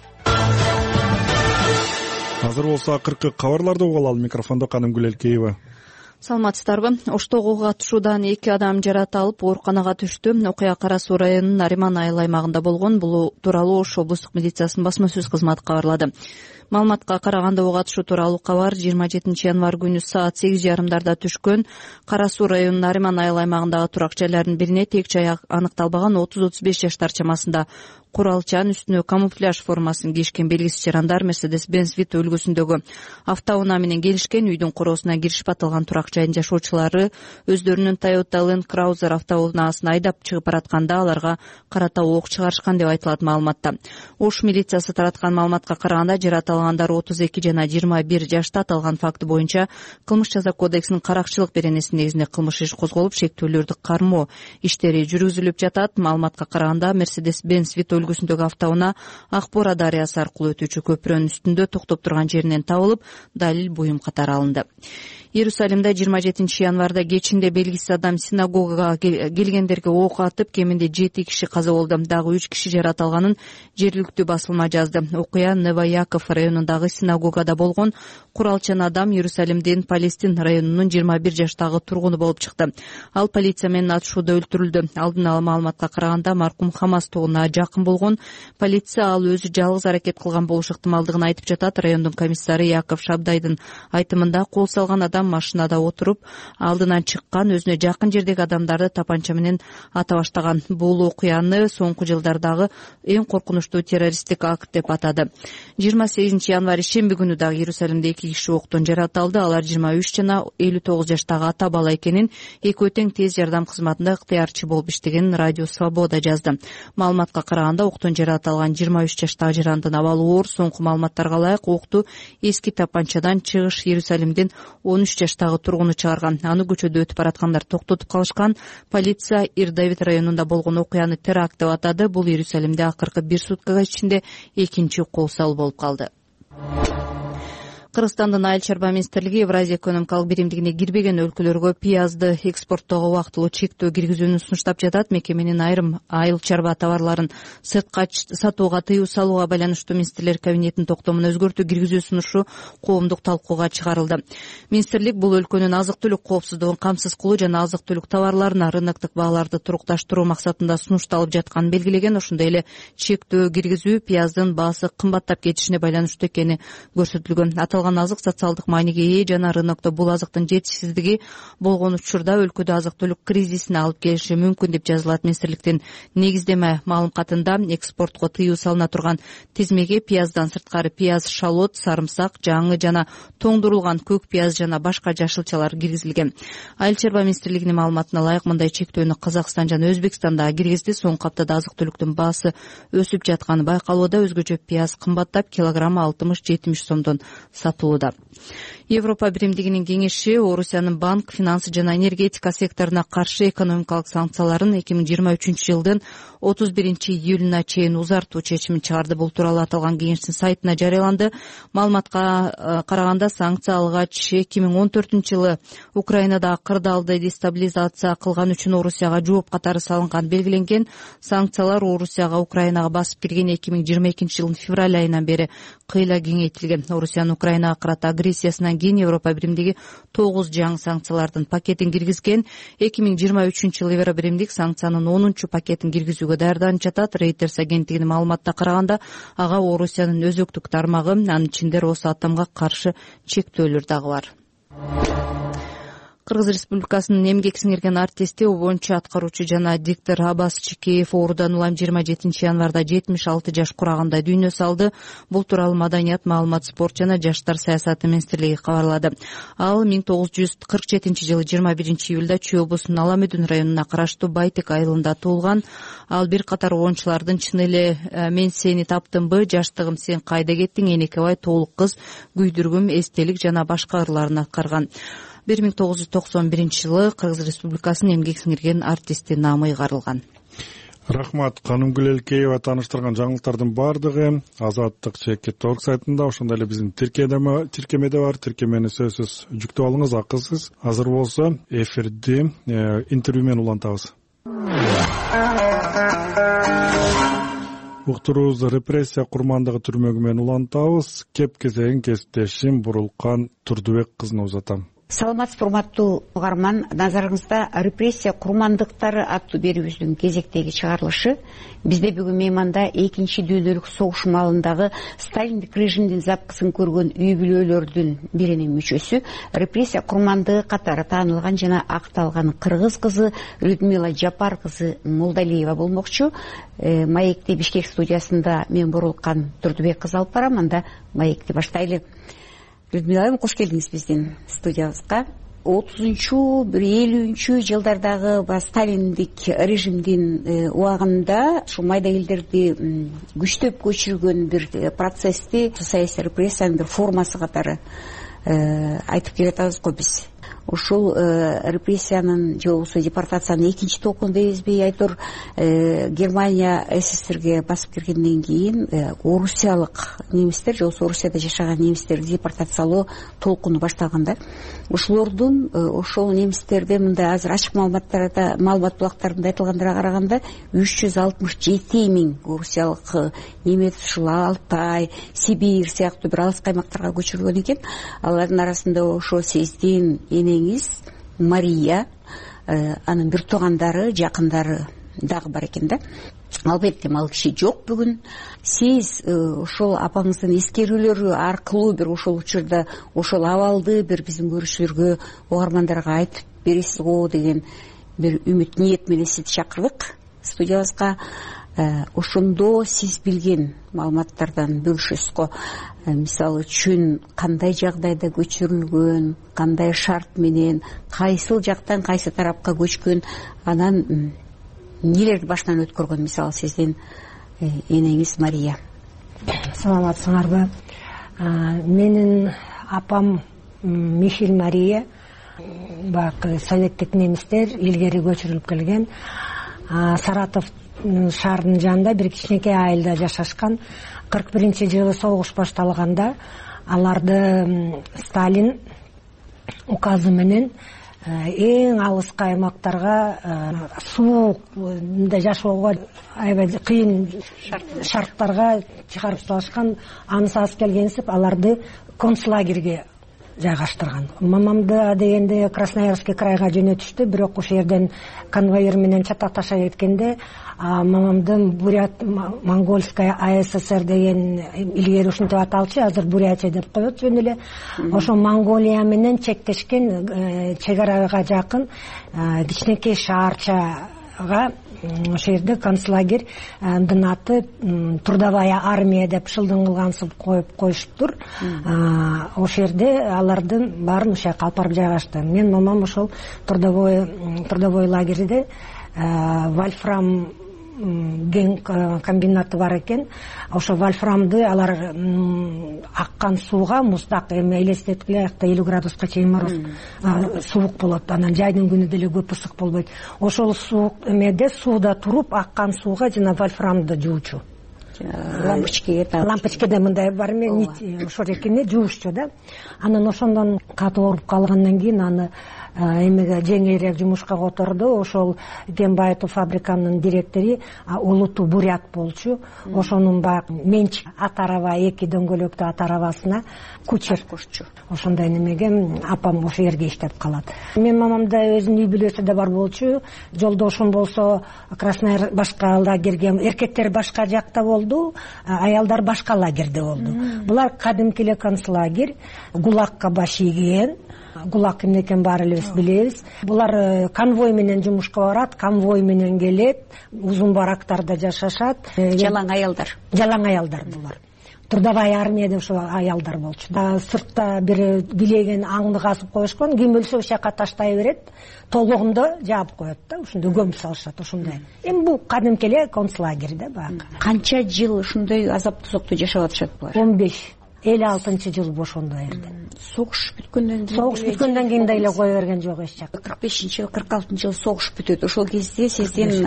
Азыр болсо акыркы кабарларды угуп алалы. Микрофондо Каным Гүлелкеева. Саламатсыздарбы? Оштогу катышуудан эки адам жаратылып, ооруканага түштү. Окуя Кара Суу районунун Нариман айыл аймагында болгон. Бул тууралуу Ош облустук милициясынын басма сөз кызматы кабарлады. Маалыматка караганда ого катышуу тууралуу кабар жыйырма жетинчи январь күнү саат сегиз жарымдарда түшкөн. Кара Суу районунун Нариман айыл аймагындагы турак жайлардын бирине тек жай аныкталбаган отуз отуз беш жаштар чамасында куралчан үстүнө камуфляж формасын кийишкен белгисиз жарандар Mercedes Benz Vito үлгүсүндөгү автоунаа менен келишкен. Үйдүн короосуна киришип аталган турак жайдын жашоочулары өздөрүнүн Toyota Land Cruiser автоунаасын айдап чыгып баратканда аларга карата ок чыгарышкан деп айтылат маалыматта. Ош милициясы тараткан маалыматка караганда жаратылгандар отуз эки жана жыйырма бир жашта. Аталган факты боюнча кылмыш жаза кодексинин каракчылык беренеси негизинде кылмыш иш козголуп, шектүүлөрдү кармоо иштери жүргүзүлүп жатат. Маалыматка караганда Mercedes Benz Vito үлгүсүндөгү автоунаа Акбора дарыясы аркылуу өтүүчү көпүрөнүн үстүндө токтоп турган жеринен табылып, далил буюм катары алынды. Иерусалимде жыйырма жетинчи январда кечинде белгисиз адам синагогага келгендерге ок атып, кеминде жети киши каза болду. Дагы үч киши жаратылганын жергиликтүү басылма жазды. Окуя Новояков районундагы синагогада болгон. Куралчан адам Иерусалимдин Палестин районунун жыйырма бир жаштагы тургуну болуп чыкты. Ал полиция менен атышууда өлтүрүлдү. Алдын ала маалыматка караганда маркум Хамас тобуна жакын болгон. Полиция ал өзү жалгыз аракет кылган болушу ыктымалдыгын айтып жатат. Райондун комиссары Яков Шабдайдын айтымында кол салган адам машинада отуруп алдынан чыккан, өзүнө жакын жердеги адамдарды тапанча менен ата баштаган. Бул окуяны соңку жылдардагы эң коркунучтуу террористтик акт деп атады. жыйырма сегизинчи январь шемби күнү дагы Иерусалимде эки киши октон жаратылды. Алар жыйырма үч жана элүү тогуз жаштагы ата бала экенин, экөө тең тез жардам кызматында ыктыярчы болуп иштегенин Радио Свобода жазды. Маалыматка караганда октон жаратылган жыйырма үч жаштагы жарандын абалы оор. Соңку маалыматтарга ылайык окту эски тапанчадан чыгыш Иерусалимдин он үч жаштагы тургуну чыгарган. Аны көчөдө өтүп бараткандар токтотуп калышкан. Полиция Ир-Давид районунда болгон окуяны теракт деп атады. Бул Иерусалимде акыркы бир суткага ичинде экинчи кол салуу болуп калды. Кыргызстандын айыл чарба министрлиги Евразия экономикалык биримдигине кирбеген өлкөлөргө пиязды экспорттоого убактылуу чектөө киргизүүнү сунуштап жатат. Мекеменин айрым айыл чарба товарларын сыртка сатууга тыюу салууга байланыштуу министрлер кабинетинин токтомуна өзгөртүү киргизүү сунушу коомдук талкууга чыгарылды. Министрлик бул өлкөнүн азык-түлүк коопсуздугун камсыз кылуу жана азык-түлүк товарларына рыноктук бааларды турукташтыруу максатында сунушталып жатканын белгилеген. Ошондой эле чектөө киргизүү пияздын баасы кымбаттап кетишине байланыштуу экени көрсөтүлгөн. жасалган азык социалдык мааниге ээ жана рынокто бул азыктын жетишсиздиги болгон учурда өлкөдө азык түлүк кризисине алып келиши мүмкүн деп жазылат министрликтин негиздеме маалымкатында. Экспортко тыюу салына турган тизмеге пияздан сырткары пияз, шалот, сарымсак, жаңы жана тоңдурулган көк пияз жана башка жашылчалар киргизилген. Айыл чарба министрлигинин маалыматына ылайык мындай чектөөнү Казакстан жана Өзбекстан да киргизди. Соңку аптада азык түлүктүн баасы өсүп жатканы байкалууда. Өзгөчө пияз кымбаттап, килограммы алтымыш жетимиш сомдон сатылууда. Европа биримдигинин кеңеши Орусиянын банк, финансы жана энергетика секторуна каршы экономикалык санкцияларын эки миң жыйырма үчүнчү жылдын отуз биринчи июлуна чейин узартуу чечимин чыгарды. Бул тууралуу аталган кеңештин сайтына жарыяланды. Маалыматка караганда санкция алгач эки миң он төртүнчү жылы Украинада кырдаалды дестабилизация кылган үчүн Орусияга жооп катары салынган белгиленген. Санкциялар Орусияга Украинага басып кирген эки миң жыйырма экинчи жылдын февраль айынан бери кыйла кеңейтилген. Орусиянын Украинага карата агрессиясынан кийин Европа биримдиги тогуз жаңы санкциялардын пакетин киргизген. эки миң жыйырма үчүнчү жылы Европа биримдик санкциянын онунчу пакетин киргизүүгө даярданып жатат. Reuters агенттигинин маалыматына караганда ага Орусиянын өзөктүк тармагы, анын ичинде Росатомго каршы чектөөлөр дагы бар. Кыргыз Республикасынын эмгек сиңирген артисти, обончу аткаруучу жана диктор Абас Чикеев оорудан улам жыйырма жетинчи январда жетимиш алты жаш кураганда дүйнө салды. Бул тууралуу Маданият, маалымат, спорт жана жаштар саясаты министрлиги кабарлады. Ал миң тогуз жүз кырк жетинчи жылы жыйырма биринчи июлда Чүй облусунун Ала Медүн районуна караштуу Байтек айылында туулган. Ал бир катар оончулардын чын эле мен сени таптымбы, жаштыгым сен кайда кеттиң, Энекебай, толук кыз, күйдүргүм, эстелик жана башка ырларын аткарган. бир миң тогуз жүз токсон биринчи жылы Кыргыз Республикасынын эмгек сиңирген артисти наамы ыйгарылган. Рахмат. Канымгүл Элкеева тааныштырган жаңылыктардын баардыгы Азаттык Чекит Торг сайтында, ошондой эле биздин тиркемеде бар. Тиркемени сөзсүз жүктөп алыңыз, акысыз. Азыр болсо эфирди интервью менен улантабыз. Уктуруубузду репрессия курмандыгы түрмөгү менен улантабыз. Кеп кезегин кесиптешим Бурулкан Турдубек кызына узатам. Саламатсыз, урматтуу угарман. Назарыңызда репрессия курмандыктары аттуу берүүбүздүн кезектеги чыгарылышы. Бизде бүгүн мейманда экинчи дүйнөлүк согуш маалындагы сталиндик режимдин запкысын көргөн үй бүлөлөрдүн биринин мүчөсү, репрессия курмандыгы катары таанылган жана акталган кыргыз кызы Людмила Жапар кызы Молдалиева болмокчу. Маекти Бишкек студиясында мен Бурулкан Турдубек кызы алып барам. Анда маекти баштайлы. Людмила айым, кош келдиңиз биздин студиябызга. отузунчу бир элүүнчү жылдардагы сталиндик режимдин убагында ушу майда элдерди күчтөп көчүргөн бир процессти, саясий репрессиянын бир формасы катары айтып келатабыз го биз. Ушул репрессиянын же болбосо депортациянын экинчи толкуну дейбизби, айтор Германия СССРге басып киргенден кийин орусиялык немистер же болбосо Орусияда жашаган немистерди депортациялоо толкуну башталганда, ушулордун ошол немистерде мындай азыр ачык маалыматтарда, маалымат булактарында айтылгандарга караганда үч жүз алтымыш жети миң орусиялык немец ушул Алтай, Сибирь сыяктуу бир алыс каймактарга көчүрүлгөн экен. Алардын арасында ошо сиздин энеңиз Мария, анын бир туугандары, жакындары дагы бар экен да. Албетте ал киши жок бүгүн. Сиз ошол апаңыздын эскерүүлөрү аркылуу бир ошол учурда ошол абалды бир биздин көрүүчүлөргө, угармандарга айтып бересиз го деген бир үмүт ниет менен сизди чакырдык студиябызга. Ошондо сиз билген маалыматтардан бөлүшөсүз го. Мисалы үчүн кандай жагдайда көчүрүлгөн, кандай шарт менен, кайсыл жактан кайсы тарапка көчкөн, анан нелерди башынан өткөргөн, мисалы сиздин энеңиз Мария. Саламатсыңарбы? Менин апам Михель Мария, бак советтик немистер илгери көчүрүлүп келген. Саратов шаарынын жанында бир кичинекей айылда жашашкан. кырк биринчи жылы согуш башталганда аларды Сталин указы менен эң алыскы аймактарга, суукта жашоого аябай кыйын шарттарга чыгарып салышкан. Анысы аз келгенсип аларды концлагерге жайгаштырган. Мамамды дегенде Красноярский крайга жөнөтүштү, бирок ошол жерден конвоир менен чатакташа кеткенде мамамдын Бурят Монгольская АССР деген илгери ушинтип аталчу, азыр Бурятия деп коет жөн эле. Ошо Монголия менен чектешкен чек арага жакын кичинекей шаарчага ошол жерде концлагерьдин аты Трудовая армия деп шылдың кылгансып коюп коюшуптур. Ошол жерде алардын баарын ошол жака алып барып жайгашты. Мен мамам ошол трудовой трудовой лагерьде вольфрам ген комбинаты бар экен. Ошо вольфрамды алар аккан сууга муздак эми элестеткиле аякта элүү градуска чейин мороз суук болот. Анан жайдын күнү деле көп ысык болбойт. Ошол суук эмеде сууда туруп аккан сууга жана вольфрамды жуучу. Лампочкеге таап. Лампочкеде мындай бар эме ошол экени жуушчу да. Анан ошондон катуу ооруп калгандан кийин аны эмеге жеңилирээк жумушка которду. Ошол Генбаетов фабриканын директору Улуту Бурят болчу. Ошонун баягы менчик ат араба, эки дөңгөлөктүү ат арабасына кучер кошчу. Ошондой немеге апам ошол жерге иштеп калат. Мен мамамда өзүнүн үй бүлөсү да бар болчу. Жолдошум болсо Краснояр башка лагерге, эркектер башка жакта болду, аялдар башка лагерде болду. Булар кадимки эле концлагерь, ГУЛАГка баш ийген. ГУЛАГ эмне экенин баары элебиз билебиз. Булар конвой менен жумушка барат, конвой менен келет, узун барактарда жашашат. Жалаң аялдар. Жалаң аялдар булар. Трудовая армия деп ошо аялдар болчу. Сыртта бир билеген аңды казып коюшкан, ким өлсө ошол жака таштай берет, толугунда жаап коет да, ошондой көмүп салышат ошондой. Эми бул кадимки эле концлагерь да баягы. Канча жыл ушундай азаптуу жашап атышат булар? он беш элүү алтынчы жыл бошондо жерде. Согуш бүткөндөн кийин согуш бүткөндөн кийин да эле кое берген жок эч жак. кырк бешинчи кырк алтынчы жылы согуш бүтөт. Ошол кезде сиздин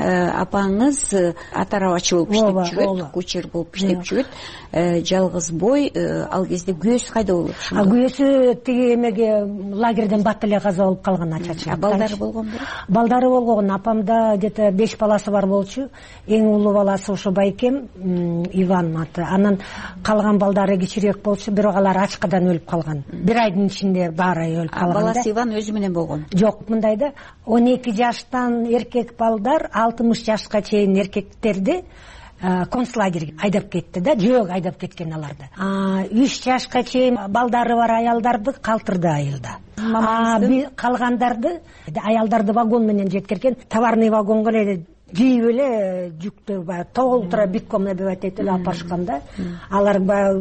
апаңыз ат арабачы болуп иштеп жүрөт, кучер болуп иштеп жүрөт. Жалгыз бой, ал кезде күйөөсү кайда болот? А күйөөсү тиги эмеге лагерден бат эле каза болуп калган ачачы. А балдары болгонбу? Балдары болгон. Апамда где-то беш баласы бар болчу. Эң улуу баласы ошо байкем Иван аты. Анан калган балдары кичирээк болчу, бирок алар ачкадан өлүп калган. Бир айдын ичинде баары өлүп калган. Баласы Иван өзү менен болгон? Жок, мындай да, он эки жаштан эркек балдар алтымыш жашка чейин эркектерди концлагерге айдап кетти да, жөөг айдап кеткен аларды. үч жашка чейин балдары бар аялдарды калтырды айылда. Калгандарды аялдарды вагон менен жеткирген, товарный вагонго эле жийип эле жүктө толтура битком набивать эле алып барышкан да. Алар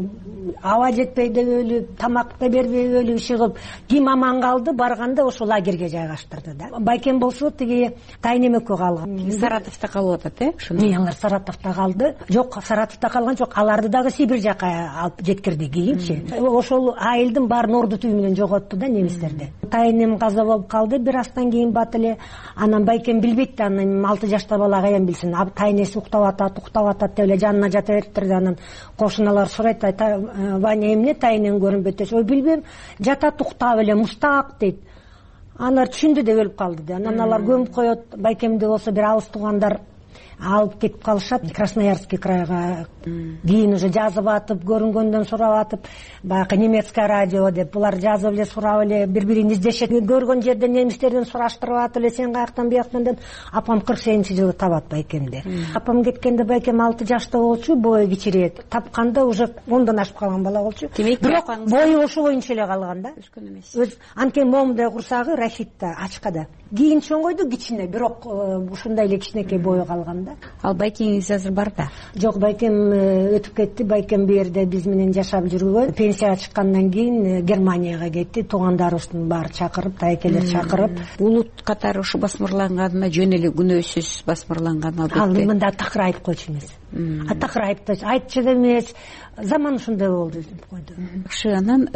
аба жетпей деп өлүп, тамак да бербей өлүп чыгып, ким аман калды барганда ошол лагерге жайгаштырды да. Байкем болсо тиги тайнем экөө калган. Саратовдо калып атат, э? Ошондой. Алар Саратовдо калды. Жок, Саратовдо калган жок. Аларды дагы Сибирь жака алып жеткирди кийинчи. Ошол айылдын баарын орду түбү менен жоготту да немистерди. Тайнем каза болуп калды бир астан кийин бат эле. Анан байкем билбейт да, анан алты жашта бала каян билсин. Тайнеси уктап атат, уктап атат деп эле жанына жата бериптир да. Анан кошуналар сурайт, Ваня эмне тайнен көрүнбөйт десе, ой билбейм, жатат уктап эле мустак дейт. Алар түшүндү деп өлүп калды да. Анан алар көмүп коет. Байкемде болсо бир алыс туугандар алып кетип калышат Красноярский крайга. Кийин уже жазып атып, көрүнгөндөн сурап атып, баягы немецкое радио деп булар жазып эле сурап эле бири-бирин издешет. Көргөн жерден немистерден сураштырып атып эле, сен каяктан бияктан деп. Апам кырк сегизинчи жылы табат байкемди. Апам кеткенде байкем алты жашта болчу, бою кичирээк. Тапканда уже ондан ашып калган бала болчу. Бирок бою ошо боюнча эле калган да. Өз анткени момундай курсагы Рахитта ачкада. Кийин чоңойду, кичине, бирок ушундай эле кичинекей бою калган да. Ал байкеңиз азыр бар да? Жок, байкем өтүп кетти. Байкем бул жерде биз менен жашап жүргөн. Пенсияга чыккандан кийин Германияга кетти. Туугандарыбыздын баары чакырып, тайкелер чакырып. Улут катары ушу басмырланганына жөн эле күнөөсүз басмырланган албетте. Ал мында такыр айтып койчу эмес. А такыр айтты, айтчу да эмес. Заман ушундай болду деп койду. Жакшы, анан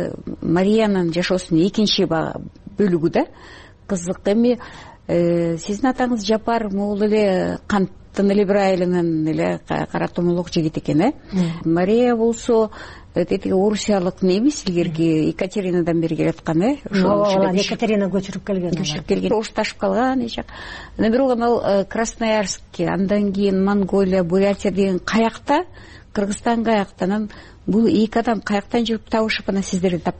Мариянын жашоосунун экинчи бөлүгү да кызык. Эми сиздин атаңыз Жапар могул эле канттын эле бир айылынын эле кара томолок жигит экен, э? Мария болсо тетиги орусиялык немис, илгерки Екатеринадан бери келаткан, э? Ошол Екатерина көчүрүп келген. Көчүрүп келген. Ошташып калган эч жак. Бирок анал Красноярский, андан кийин Монголия, Бурятия деген каякта, Кыргызстан каякта, анан бул эки адам каяктан жүрүп табышып анан сиздерди тапкан?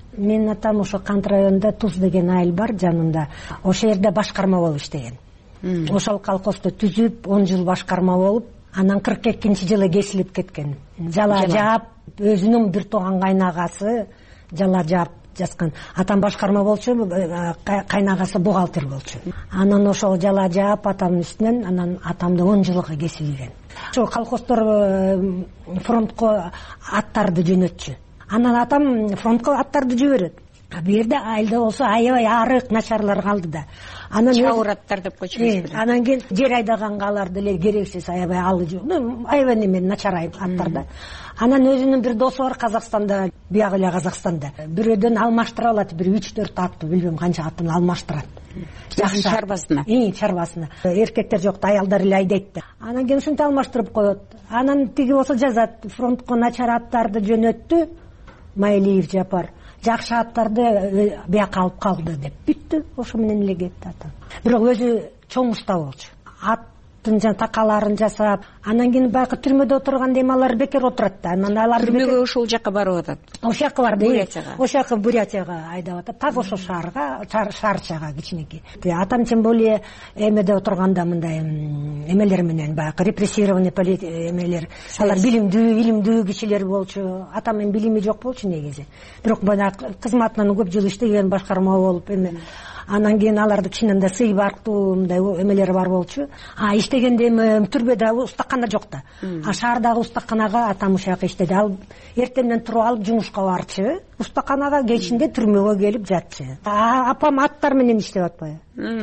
менин атам ошо Кант районунда Туз деген айыл бар жанында, ошол жерде башкарма болуп иштеген. Ошол колхозду түзүп он жыл башкарма болуп, анан кырк экинчи жылы кесилип кеткен. Жала жаап, өзүнүн бир тууган кайнагасы жала жаап жазган. Атам башкарма болчу, кайнагасы бухгалтер болчу. Анан ошол жала жаап атамдын үстүнөн, анан атамды он жылга кесилген. Ошо колхоздор фронтко аттарды жөнөтчү. Анан атам фронтко аттарды жиберет. Бу жерде айылда болсо аябай арык начарлар калды да. Анан чабыр аттар деп койчубуз. Анан кийин жер айдаганга алар деле керексиз, аябай алы жок. Аябай неме начар аттар да. Анан өзүнүн бир досу бар Казакстанда, биягы эле Казакстанда. Бирөөдөн алмаштыра алат, бир үч төрт атты, билбейм канча аттын алмаштырат. Жакшы чарбасына. И, чарбасына. Эркектер жок, аялдар эле айдайт да. Анан кийин ушинтип алмаштырып коет. Анан тиги болсо жазат, фронтко начар аттарды жөнөттү Майылиев Жапар. Жакшы аттарды бияка алып калды деп бүттү. Ошо менен эле кетти атам. Бирок өзү чоң уста болчу. Аттын жан такаларын жасап, анан кийин байкы түрмөдө отурганда эми алар бекер отурат да. Анан алар түрмөгө ошол жака барып атат. Ошол жака барды. Бурятияга. Ошол жака Бурятияга айдап атат. Так ошо шаарга, шаарчага кичинекей. Атам тем более эмеде отурганда мындай эмелер менен байкы репрессированный эмелер. Алар билимдүү, илимдүү кишилер болчу. Атам эми билими жок болчу негизи. Бирок бана кызматынан көп жыл иштеген, башкарма болуп эме. Анан кийин аларды кичинен да сый барктуу мындай эмелери бар болчу. А иштегенде эми түрбөдө устакана жок да. А шаардагы устаканага атам ошол жака иштеди. Ал эртеңден туруп алып жумушка барчу. Устаканага кечинде түрмөгө келип жатчу. Апам аттар менен иштеп атпайбы?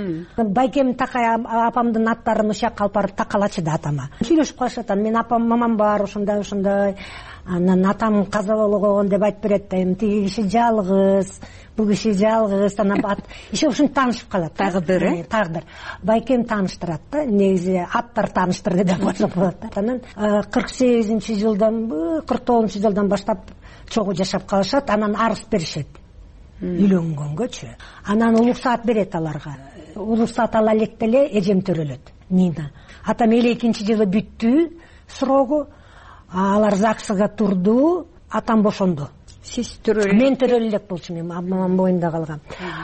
Байкем такай апамдын аттарын ошол жака алып барып такалачы да атама. Сүйлөшүп калышат. Мен апам, мамам бар, ошондой ошондой. Анан атам каза болуп койгон деп айтып берет да, эми тиги киши жалгыз, бул киши жалгыз, анан иши ушинтип таанышып калат. Тагдыр, э? Тагдыр. Байкем тааныштырат да, негизи аттар тааныштырды деп коюп коет да. Анан кырк сегизинчи жылдан, кырк тогузунчу жылдан баштап чогуу жашап калышат, анан арыз беришет. Үйлөнгөнгөчү. Анан улуксаат берет аларга. Улуксаат ала электе эле эжем төрөлөт. Нина. Атам элүү экинчи жылы бүттү срогу. Алар ЗАГСга турду, атам бошонду. Сиз төрөлүп? Мен төрөлүп элек болчу, мен мамам боюнда калгам.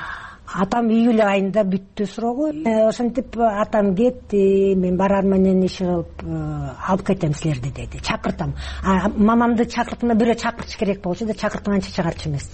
Атам июль айында бүттү срогу. Ошентип атам кетти, мен барар менен иш кылып алып кетем силерди деди. Чакыртам. Мамамды чакыртма, бирөө чакыртыш керек болчу да, чакыртганча чыгарчу эмес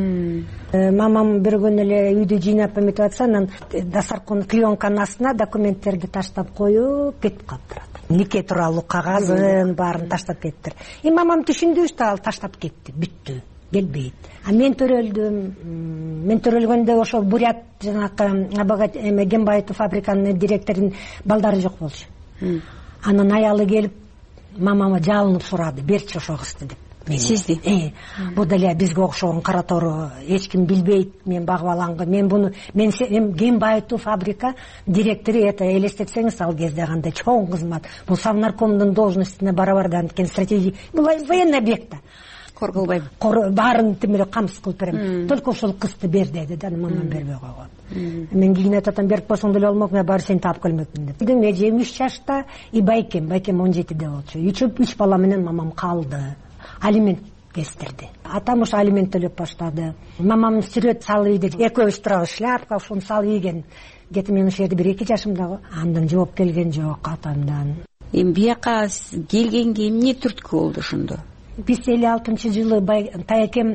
да. Мамам бир күнү эле үйдү жыйнап эметип атса, анан дасаркон клеенканын астына документтерди таштап коюп кетип калыптыр. Нике тууралуу кагазын баарын таштап кеттир. И мамам түшүндү, ал таштап кетти, бүттү. Келбейт. А мен төрөлдүм. Мен төрөлгөндө ошол Бурят жанакы Абагат эме Гембаетов фабриканын директорунун балдары жок болчу. Анан аялы келип мамама жалынып сурады, берчи ошол кызды деп. Сизди? Э, бул деле бизге окшогон кара тору эч ким билбейт, мен багып алган. Мен буну мен Гембаетов фабрика директору, это элестетсеңиз ал кезде кандай чоң кызмат. Бул Совнаркомдун должностуна барабарда анткени стратегия. Бул военный объект. Корголбайбы. Баарын тимеле камсыз кылып берем. Только ошол кызды бер деди да, мамам бербей койгон. Мен кийин атам берип койсоң деле болмок, мен баары сени таап келмекмин деп. Эдим эжем үч жашта, и байкем, байкем он жетиде болчу. Үч бала менен мамам калды. Алимент кестирди. Атам ошо алимент төлөп баштады. Мамам сүрөт салып ийди. Экөөбүз турабыз, шляпка ошону салып ийген. Кети мен ошол жерде бир эки жашымда. Андан жооп келген жок атамдан. Эми бияка келгенге эмне түрткү болду ошондо? Биз элүү алтынчы жылы тайекем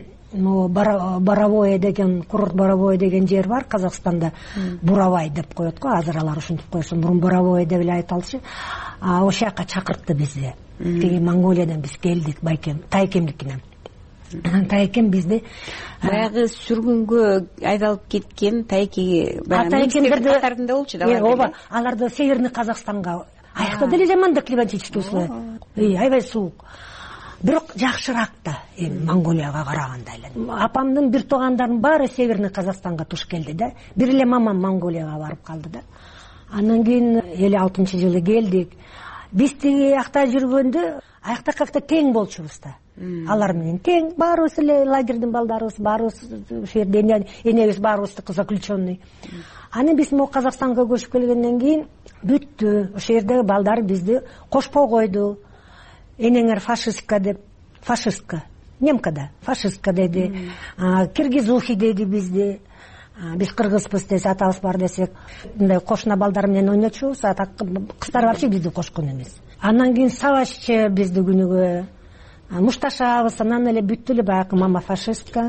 Боровое деген, курорт Боровое деген жер бар Казакстанда. Буравай деп коет го, азыр алар ушинтип койсун, мурун Боровое деп эле айталчу. Ошол жака чакыртты бизди. Тиги Монголиядан биз келдик, байкем, тайекемдикинен. Анан тайекем бизди баягы сүргүнгө айдалып кеткен тайекеге тайекемдерди катарында болчу да. Ооба, аларды Северный Казакстанга аякта деле жаман да климатический условия. Аябай суук. Бирок жакшыраак да эми Монголияга караганда эле. Апамдын бир туугандарынын баары Северный Казакстанга туш келди да. Бир эле мамам Монголияга барып калды да. Андан кийин элүү алтынчы жылы келдик. Биз тиги акта жүргөндө аякта как-то тең болчубуз да. Алар менен тең, баарыбыз эле лагердин балдарыбыз, баарыбыз ушул жерде энебиз баарыбыздыкы заключенный. Анан биз могу Казакстанга көчүп келгенден кийин бүттү. Ошол жердеги балдар бизди кошпой койду. Энеңер фашистка деп, фашистка немкада фашистка деди, киргизухи деди бизди. Биз кыргызбыз десе, атабыз бар десек, мындай кошуна балдар менен ойночубуз, кыздар вообще бизди кошкон эмес. Андан кийин сабашчы бизди күнүгө мушташабыз, анан эле бүттү эле баягы мама фашистка.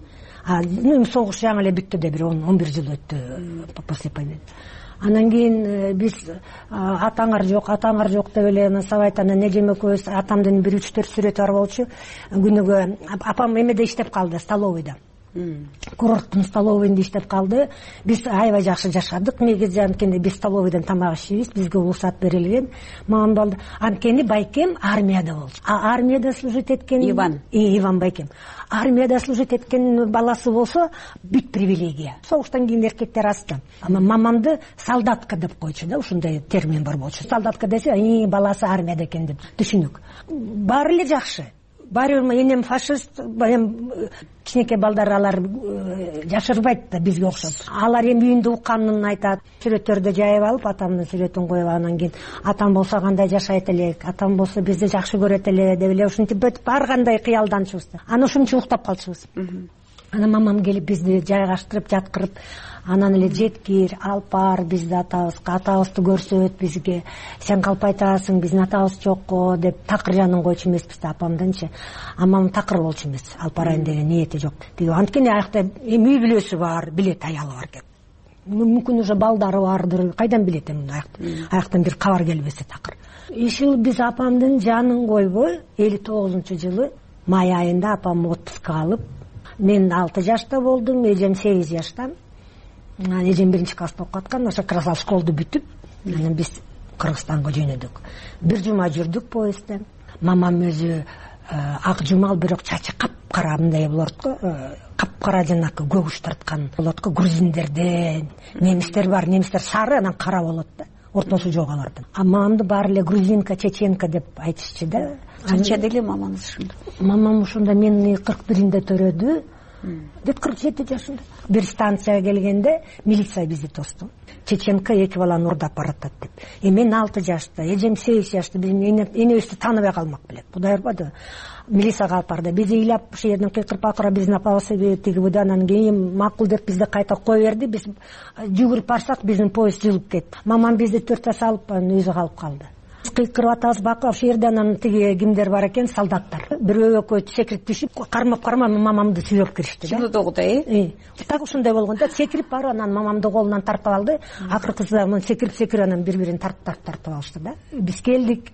Ну, согуш жаңы эле бүттү да, бир он бир жыл өттү после победы. Анан кийин биз атаңар жок, атаңар жок деп эле сабайт, анан Эжем экөөбүз, атамдын бир үч төрт сүрөтү бар болчу. Күнүгө апам эмеде иштеп калды, столовыйда. Курорттун столовыйында иштеп калды. Биз аябай жакшы жашадык. Негизи анткени биз столовыйдан тамак ишибиз, бизге уруксат берилген. Мамам болду. Анткени байкем армияда болчу. А армияда служить эткен Иван. И Иван байкем. Армияда служить эткен баласы болсо, бүт привилегия. Согуштан кийин эркектер асты. Ама мамамды солдатка деп койчу да, ушундай термин бар болчу. Солдатка десе, и баласы армияда экен деп түшүнүк. Баары эле жакшы. Баары бир энем фашист, эми кичинекей балдар алар жашырбайт да бизге окшоп. Алар эми үйүндө укканын айтат. Сүрөттөрдү жайып алып, атамдын сүрөтүн коюп, анан кийин атам болсо кандай жашайт элек, атам болсо бизди жакшы көрөт эле деп эле ушинтип ар кандай кыялданчубуз. Анан ушунча уктап калчубуз. Анан мамам келип бизди жайгаштырып, жаткырып, анан эле жеткир, алып бар бизди атабызга, атабызды көрсөт бизге. Сен калп айтасың, биздин атабыз жокко деп такыр жанын койчу эмеспиз да апамдынчы. Амам такыр болчу эмес, алып барайын деген ниети жок. Анткени аякта эми үй бүлөсү бар, билет аялы бар экен. Мүмкүн уже балдары бардыр, кайдан билет эми аяктан. Аяктан бир кабар келбесе такыр. Ишил биз апамдын жанын койбой, элүү тогузунчу жылы май айында апам отпускка алып, мен алты жашта болдум, эжем сегиз жашта. Эжем биринчи класста окуп аткан, ошо как раз школду бүтүп, анан биз Кыргызстанга жөнөдүк. Бир жума жүрдүк поездда. Мамам өзү ак жумал, бирок чачы капкара мындай болот го, капкара жанакы көгүш тарткан болот го. Грузиндерде немистер бар, немистер сары, анан кара болот да. Ортосу жок алардын. А мамамды баары эле грузинка, чеченка деп айтышчу да. Канчада эле мамаңыз ушунда? Мамам ушунда мени кырк биринде төрөдү. Деп кырк жети жашында. Бир станцияга келгенде милиция бизди тосту. Чеченка эки баланы урдап баратат деп. Э мен алты жашта, эжем сегиз жашта, биз энебизди тааныбай калмак белек. Кудай урбады. Милицияга алып барды. Биз ыйлап ушул жерден кыйкырып акыра биздин апабыз тиги буйда, анан кийин макул деп бизди кайта кое берди. Биз жүгүрүп барсак биздин поезд жылып кетти. Мамам бизди төртө салып өзү калып калды. Кыйкырып атабыз бакып, ошол жерде анан тиги кимдер бар экен, солдаттар. Бирөө экөө секирип түшүп, кармап-кармап мамамды сүйөп киришти да. Кинодогудай, э? Так ушундай болгон да, секирип барып анан мамамды колунан тартып алды. Акыркы кыздар секирип-секирип анан бири-бирин тартып тартып алышты да. Биз келдик.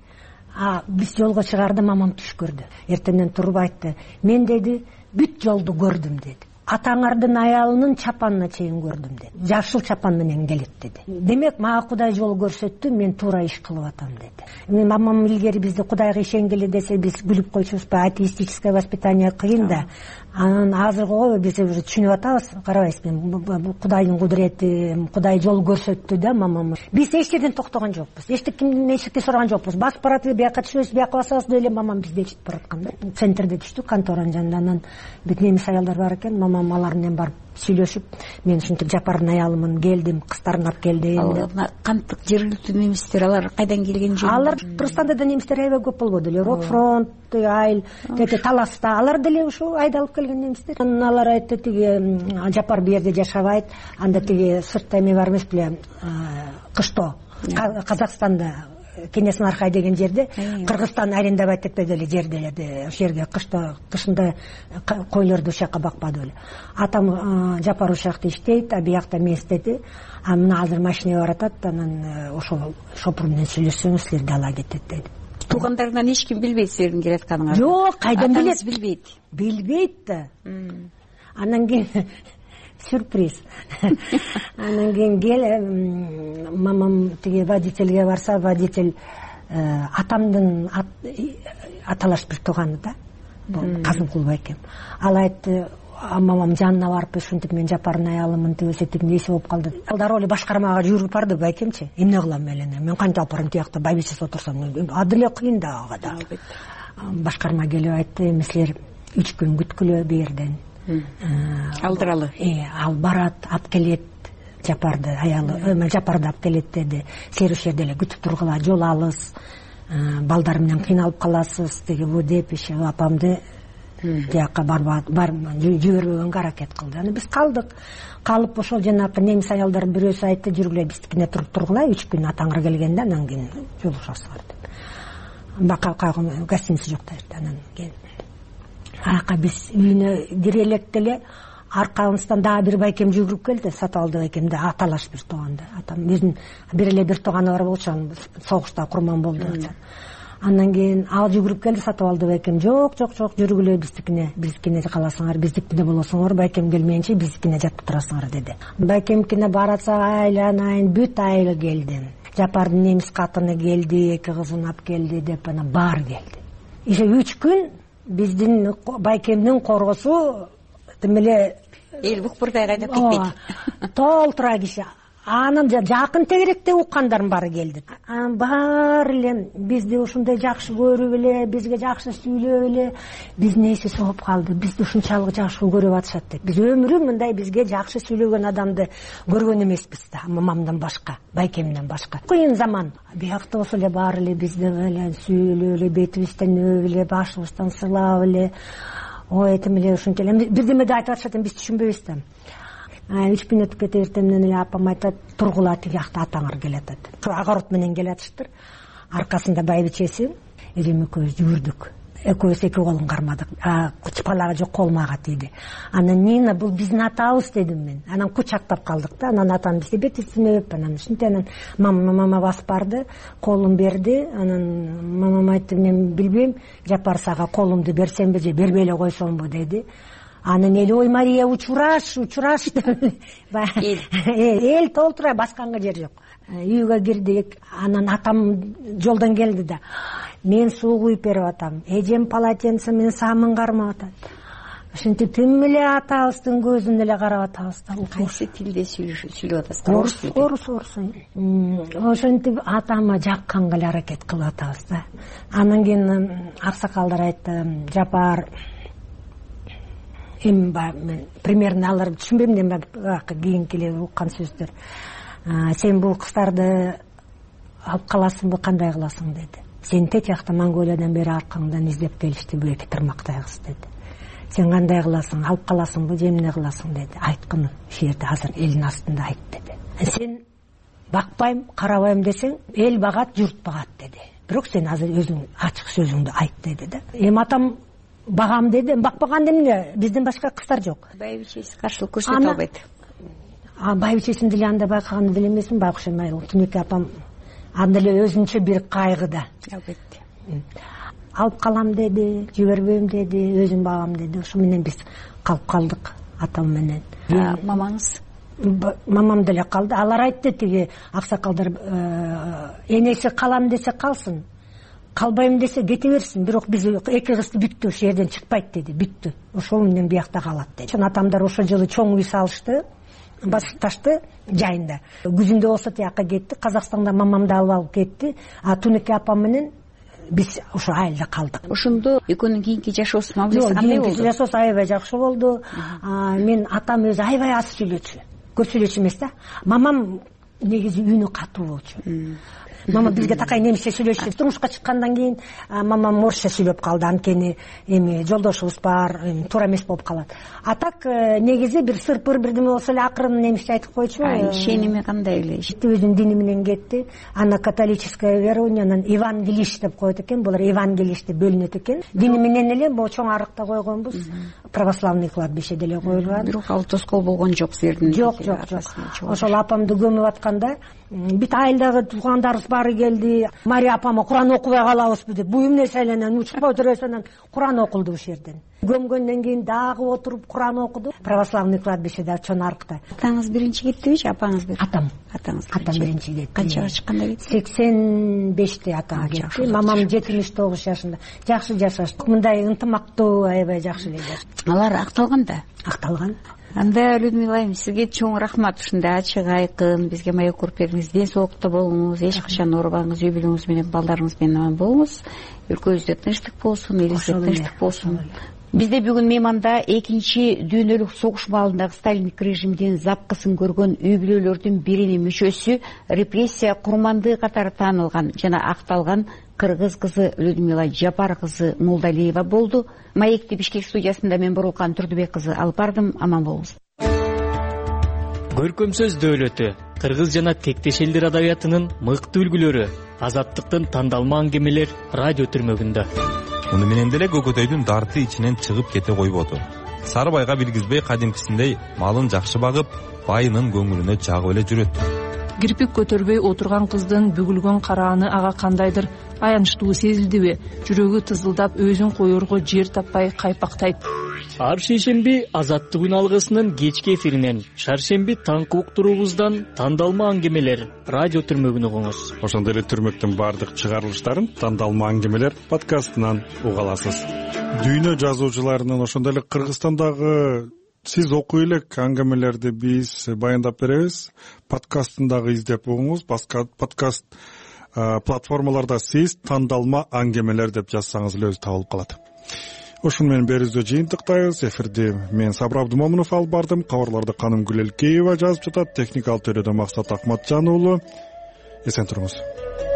А биз жолго чыгарды, мамам түш көрдү. Эртеңден туруп айтты: "Мен деди, бүт жолду көрдүм" деди. Атаңардын аялынын чапанына чейин көрдүм деди. Жашыл чапан менен келет деди. Демек, мага Кудай жол көрсөттү, мен туура иш кылып атам деди. Мен мамам илгери бизди Кудайга ишенгиле десе, биз күлүп койчубуз, атеистическое воспитание кыйын да. Анан азыркы биз уже түшүнүп атабыз, карабайсызбы, Кудайдын кудурети, Кудай жол көрсөттү да мамам. Биз эч жерден токтогон жокпуз. Эчкимдин эшикти сураган жокпуз. Басып баратып, бияка түшөбүз, бияка басабыз деп эле мамам бизди ичип бараткан да. Центрде түштүк, конторанын жанында. Анан бүт немис аялдар бар экен, мамам алар менен барып сүйлөшүп, мен ушинтип Жапардын аялымын, келдим, кыздарым алып келди. Кантип жергиликтүү немистер, алар кайдан келген жер? Алар Кыргызстанда да немистер аябай көп болбоду эле. Рокфронт, Айыл, теке Таласта, алар деле ушу айдалып келген немистер. Анан алар айтты, тиги Жапар бу жерде жашабайт, анда тиги сыртта эме бар эмес беле, Кышто, Казакстанда Кенесин Аркай деген жерде, Кыргызстан арендовать этпеди эле жерде, ошол жерге кышта кышында койлорду ушакка бакпады эле. Атам Жапар ушакта иштейт, а биякта мен иштеди. А мына азыр машина баратат, анан ошол шопур менен сүйлөшсөңүз силерди ала кетет деди. Туугандарыңдан эч ким билбейт силердин келатканыңарды? Жок, кайдан билет? Билбейт. Билбейт да. Анан кийин сюрприз. Анан кийин кел, мамам тиги водительге барса, водитель атамдын аталаш бир тууганы да, Казымкул байкем. Ал айтты, мамам жанына барып, ушинтип мен Жапардын аялымын, тигисетип несі болуп калды. Алдар эле башкармага жүрүп барды байкемчи. Эмне кылам эле? Мен кантип алып барам тиякта байбичеси отурсам, адиле кыйын да ага да. Башкарма келип айтты, эми силер үч күн күткүлө бу жерден. Алдыралы. Э, ал барат, алып келет Жапарды, аялы, Жапарды алып келет деди. Силер ошол жерде эле күтүп тургула, жол алыс, балдар менен кыйналып каласыз, деги бу деп иши апамды тияка жибербөгөнгө аракет кылды. Аны биз калдык. Калып ошол жанагы немис аялдардын бирөөсү айтты, жүргүлө биздикине туруп тургула, үч күн атаңыр келгенде анан кийин жолугушасыңар деп. Бака кайгы гостиница жок да, анан кийин аяка биз үйүнө кире электе эле аркабыздан дагы бир байкем жүгүрүп келди. Сатып алды байкемди, аталаш бир тууганды. Атам өзүнүн бир эле бир тууганы бар болчу, согушта курман болду. Андан кийин ал жүгүрүп келди, сатып алды байкем. Жок, жок, жок, жүргүлө биздикине, биздикине каласыңар, биздикине болосуңар, байкем келмейинче биздикине жатып турасыңар деди. Байкемкине баратсак айланайын, бүт айыл келди. Жапардын немис катыны келди, эки кызын алып келди деп анан баары келди. Ише үч күн биздин байкемдин коргосу эле эл букпурдай кайдап кетпейт. Толтура киши. Анын жакын тегеректе уккандардын баары келди. Анан баары эле бизди ушундай жакшы көрүп эле, бизге жакшы сүйлөп эле, биздин эси соғуп калды. Бизди ушунчалык жакшы көрүп атышат деп. Биз өмүрү мындай бизге жакшы сүйлөгөн адамды көргөн эмеспиз да, мамамдан башка, байкемден башка. Кыйын заман. Биякта болсо эле баары эле бизди эле сүйлөп эле, бетибизден өп эле, башыбыздан сылап эле, ой этим эле ушунча эле бирдемеди айтып атышат, биз түшүнбөйбүз да. Үч күн өтүп кетип эртемнен эле апам айтат, тургула тиги жакта атаңар келет атат. Ошо огород менен келатыштыр. Аркасында байбичеси, эжем экөөбүз жүгүрдүк. Экөөбүз эки колун кармадык. Чыпалага жок колмага тийди. Анан Нина, бул биздин атабыз дедим мен. Анан кучактап калдык да. Анан атам бизди бетибизден өп, анан ушинтип анан мама басып барды, колун берди. Анан мамам айтты, мен билбейм, Жапар сага колумду берсемби же бербей эле койсомбу деди. Анан эл ой Мария учураш, учураш деп эл толтура, басканга жер жок. Үйгө кирдик. Анан атам жолдон келди да. Мен суу куюп берип атам. Эжем полотенце менен самын кармап атат. Ошентип тим эле атабыздын көзүнө эле карап атабыз да. Кайсы тилде сүйлөп атасыздар? Орус, орус, орус. Ошентип атама жакканга эле аракет кылып атабыз да. Анан кийин аксакалдар айтты, Жапар, эми мен примерно аларды түшүнбөйм, эми кийинки эле уккан сөздөр. Сен бул кыздарды алып каласыңбы, кандай кыласың деди. Сен тет жакта Монголиядан бери аркаңдан издеп келишти бу эки тырмактай кыз деди. Сен кандай кыласың, алып каласыңбы, же эмне кыласың деди. Айткын, ушул жерде азыр элдин астында айт деди. Сен бакпайм, карабайм десең, эл багат, журт багат деди. Бирок сен азыр өзүң ачык сөзүңдү айт деди да. Эми атам багам деди, бакпаганда эмне, бизден башка кыздар жок. Байбичеси каршылык көрсөтө албайт. А байбичесин деле андай байкаганы деле эмесмин, байкушемай. Түнүкү апам анда эле өзүнчө бир кайгыда. Албетте. Алып калам деди, жибербейм деди, өзүм багам деди. Ошо менен биз калып калдык атам менен. Мамаңыз? Мамам деле калды. Алар айтты, тиги аксакалдар, энеси калам десе калсын, калбайм десе кете берсин, бирок биз эки кызды бүттү, ошол жерден чыкпайт деди, бүттү. Ошол менен биякта калат деди. Атамдар ошол жылы чоң үй салышты, Басыкташты жайында. Күзүндө болсо тияка кетти, Казакстанда мамамды алып алып кетти. А Тунуке апам менен биз ошо айылда калдык. Ошондо экөөнүн кийинки жашоосу мамилеси кандай болду? Кийинки жашоосу аябай жакшы болду. Мен атам өзү аябай аз сүйлөчү. Көп сүйлөчү эмес да. Мамам негизи үнү катуу болчу. Мама бизге такай немисче сүйлөшчү. Турмушка чыккандан кийин мамам орусча сүйлөп калды. Анткени эми жолдошубуз бар, туура эмес болуп калат. А так негизи бир сырпыр бирдеме болсо эле акырын немисче айтып койчу. Ишеними кандай эле? Өзүнүн дини менен кетти. Ана католическое верование, анан евангелиш деп коет экен. Булар евангелиш деп бөлүнөт экен. Дини менен эле бул чоң арыкта койгонбуз. Православный кладбище деле коюлган. Бирок ал тоскоол болгон жок силердин. Жок, жок, жок. Ошол апамды көмүп атканда бүт айылдагы туугандарыбыз баары келди. Мария апама Куран окубай калабызбы деп. Бу эмне селенен учпой турасынан Куран окулду ушул жерден. Көмгөндөн кийин дагы отуруп Куран окуду. Православный кладбищеде чоң арыкта. Атаңыз биринчи кеттиби же апаңыз биринчи? Атам. Атаңыз Атам биринчи кетти. Канчага чыкканда кетти? сексен беште атам кетти. Мамам жетимиш тогуз жашында. Жакшы жашашты. Мындай ынтымактуу, аябай жакшы эле жашашты. Алар акталган да? Акталган. Анда Людмила айым, сизге чоң рахмат, ушундай ачык айкын бизге маек куруп бердиңиз. Ден соолукта болуңуз, эч качан оорубаңыз, үй бүлөңүз менен, балдарыңыз менен аман болуңуз. Өлкөбүздө тынчтык болсун, элибизде тынчтык болсун. бизде бүгүн мейманда экинчи дүйнөлүк согуш маалындагы сталиндик режимдин запкысын көргөн үй бүлөлөрдүн биринин мүчөсү, репрессия курмандыгы катары таанылган жана акталган кыргыз кызы Людмила Жапар кызы Молдалиева болду. Маекти Бишкек студиясында мен Бурулкан Турдубек кызы алып бардым. Аман болуңуз. Көркөм сөз дөөлөтү, кыргыз жана тектеш элдер адабиятынын мыкты үлгүлөрү, азаттыктын тандалма аңгемелер радио түрмөгүндө. Муну менен деле Көкөтөйдүн дарты ичинен чыгып кете койбоду. Сарыбайга билгизбей кадимкисиндей малын жакшы багып, байынын көңүлүнө жагып эле жүрөт. Кирпик көтөрбөй отурган кыздын бүгүлгөн карааны ага кандайдыр аянычтуу сезилдиби? Жүрөгү тызылдап, өзүн коерго жер таппай кайпактайт. Ар шейшемби азаттык алгысынын кечки эфиринен, шаршемби таңкы уктуруубуздан тандалма аңгемелер радио түрмөгүн угуңуз. Ошондой эле түрмөктүн баардык чыгарылыштарын тандалма аңгемелер подкастынан уга аласыз. Дүйнө жазуучуларынын, ошондой эле Кыргызстандагы сиз окуй элек аңгемелерди биз баяндап беребиз. Подкастын дагы издеп угуңуз. Подкаст платформаларда сиз тандалма аңгемелер деп жазсаңыз эле өзү табылып калат. Ошону менен берүүбүздү жыйынтыктайбыз. Эфирди мен Сабыр Абдымомунов алып бардым. Кабарларды Каным Гүлелкеева жазып жатат. Техникалык төрөдө Максат Акматжан уулу. Эсен туруңуз.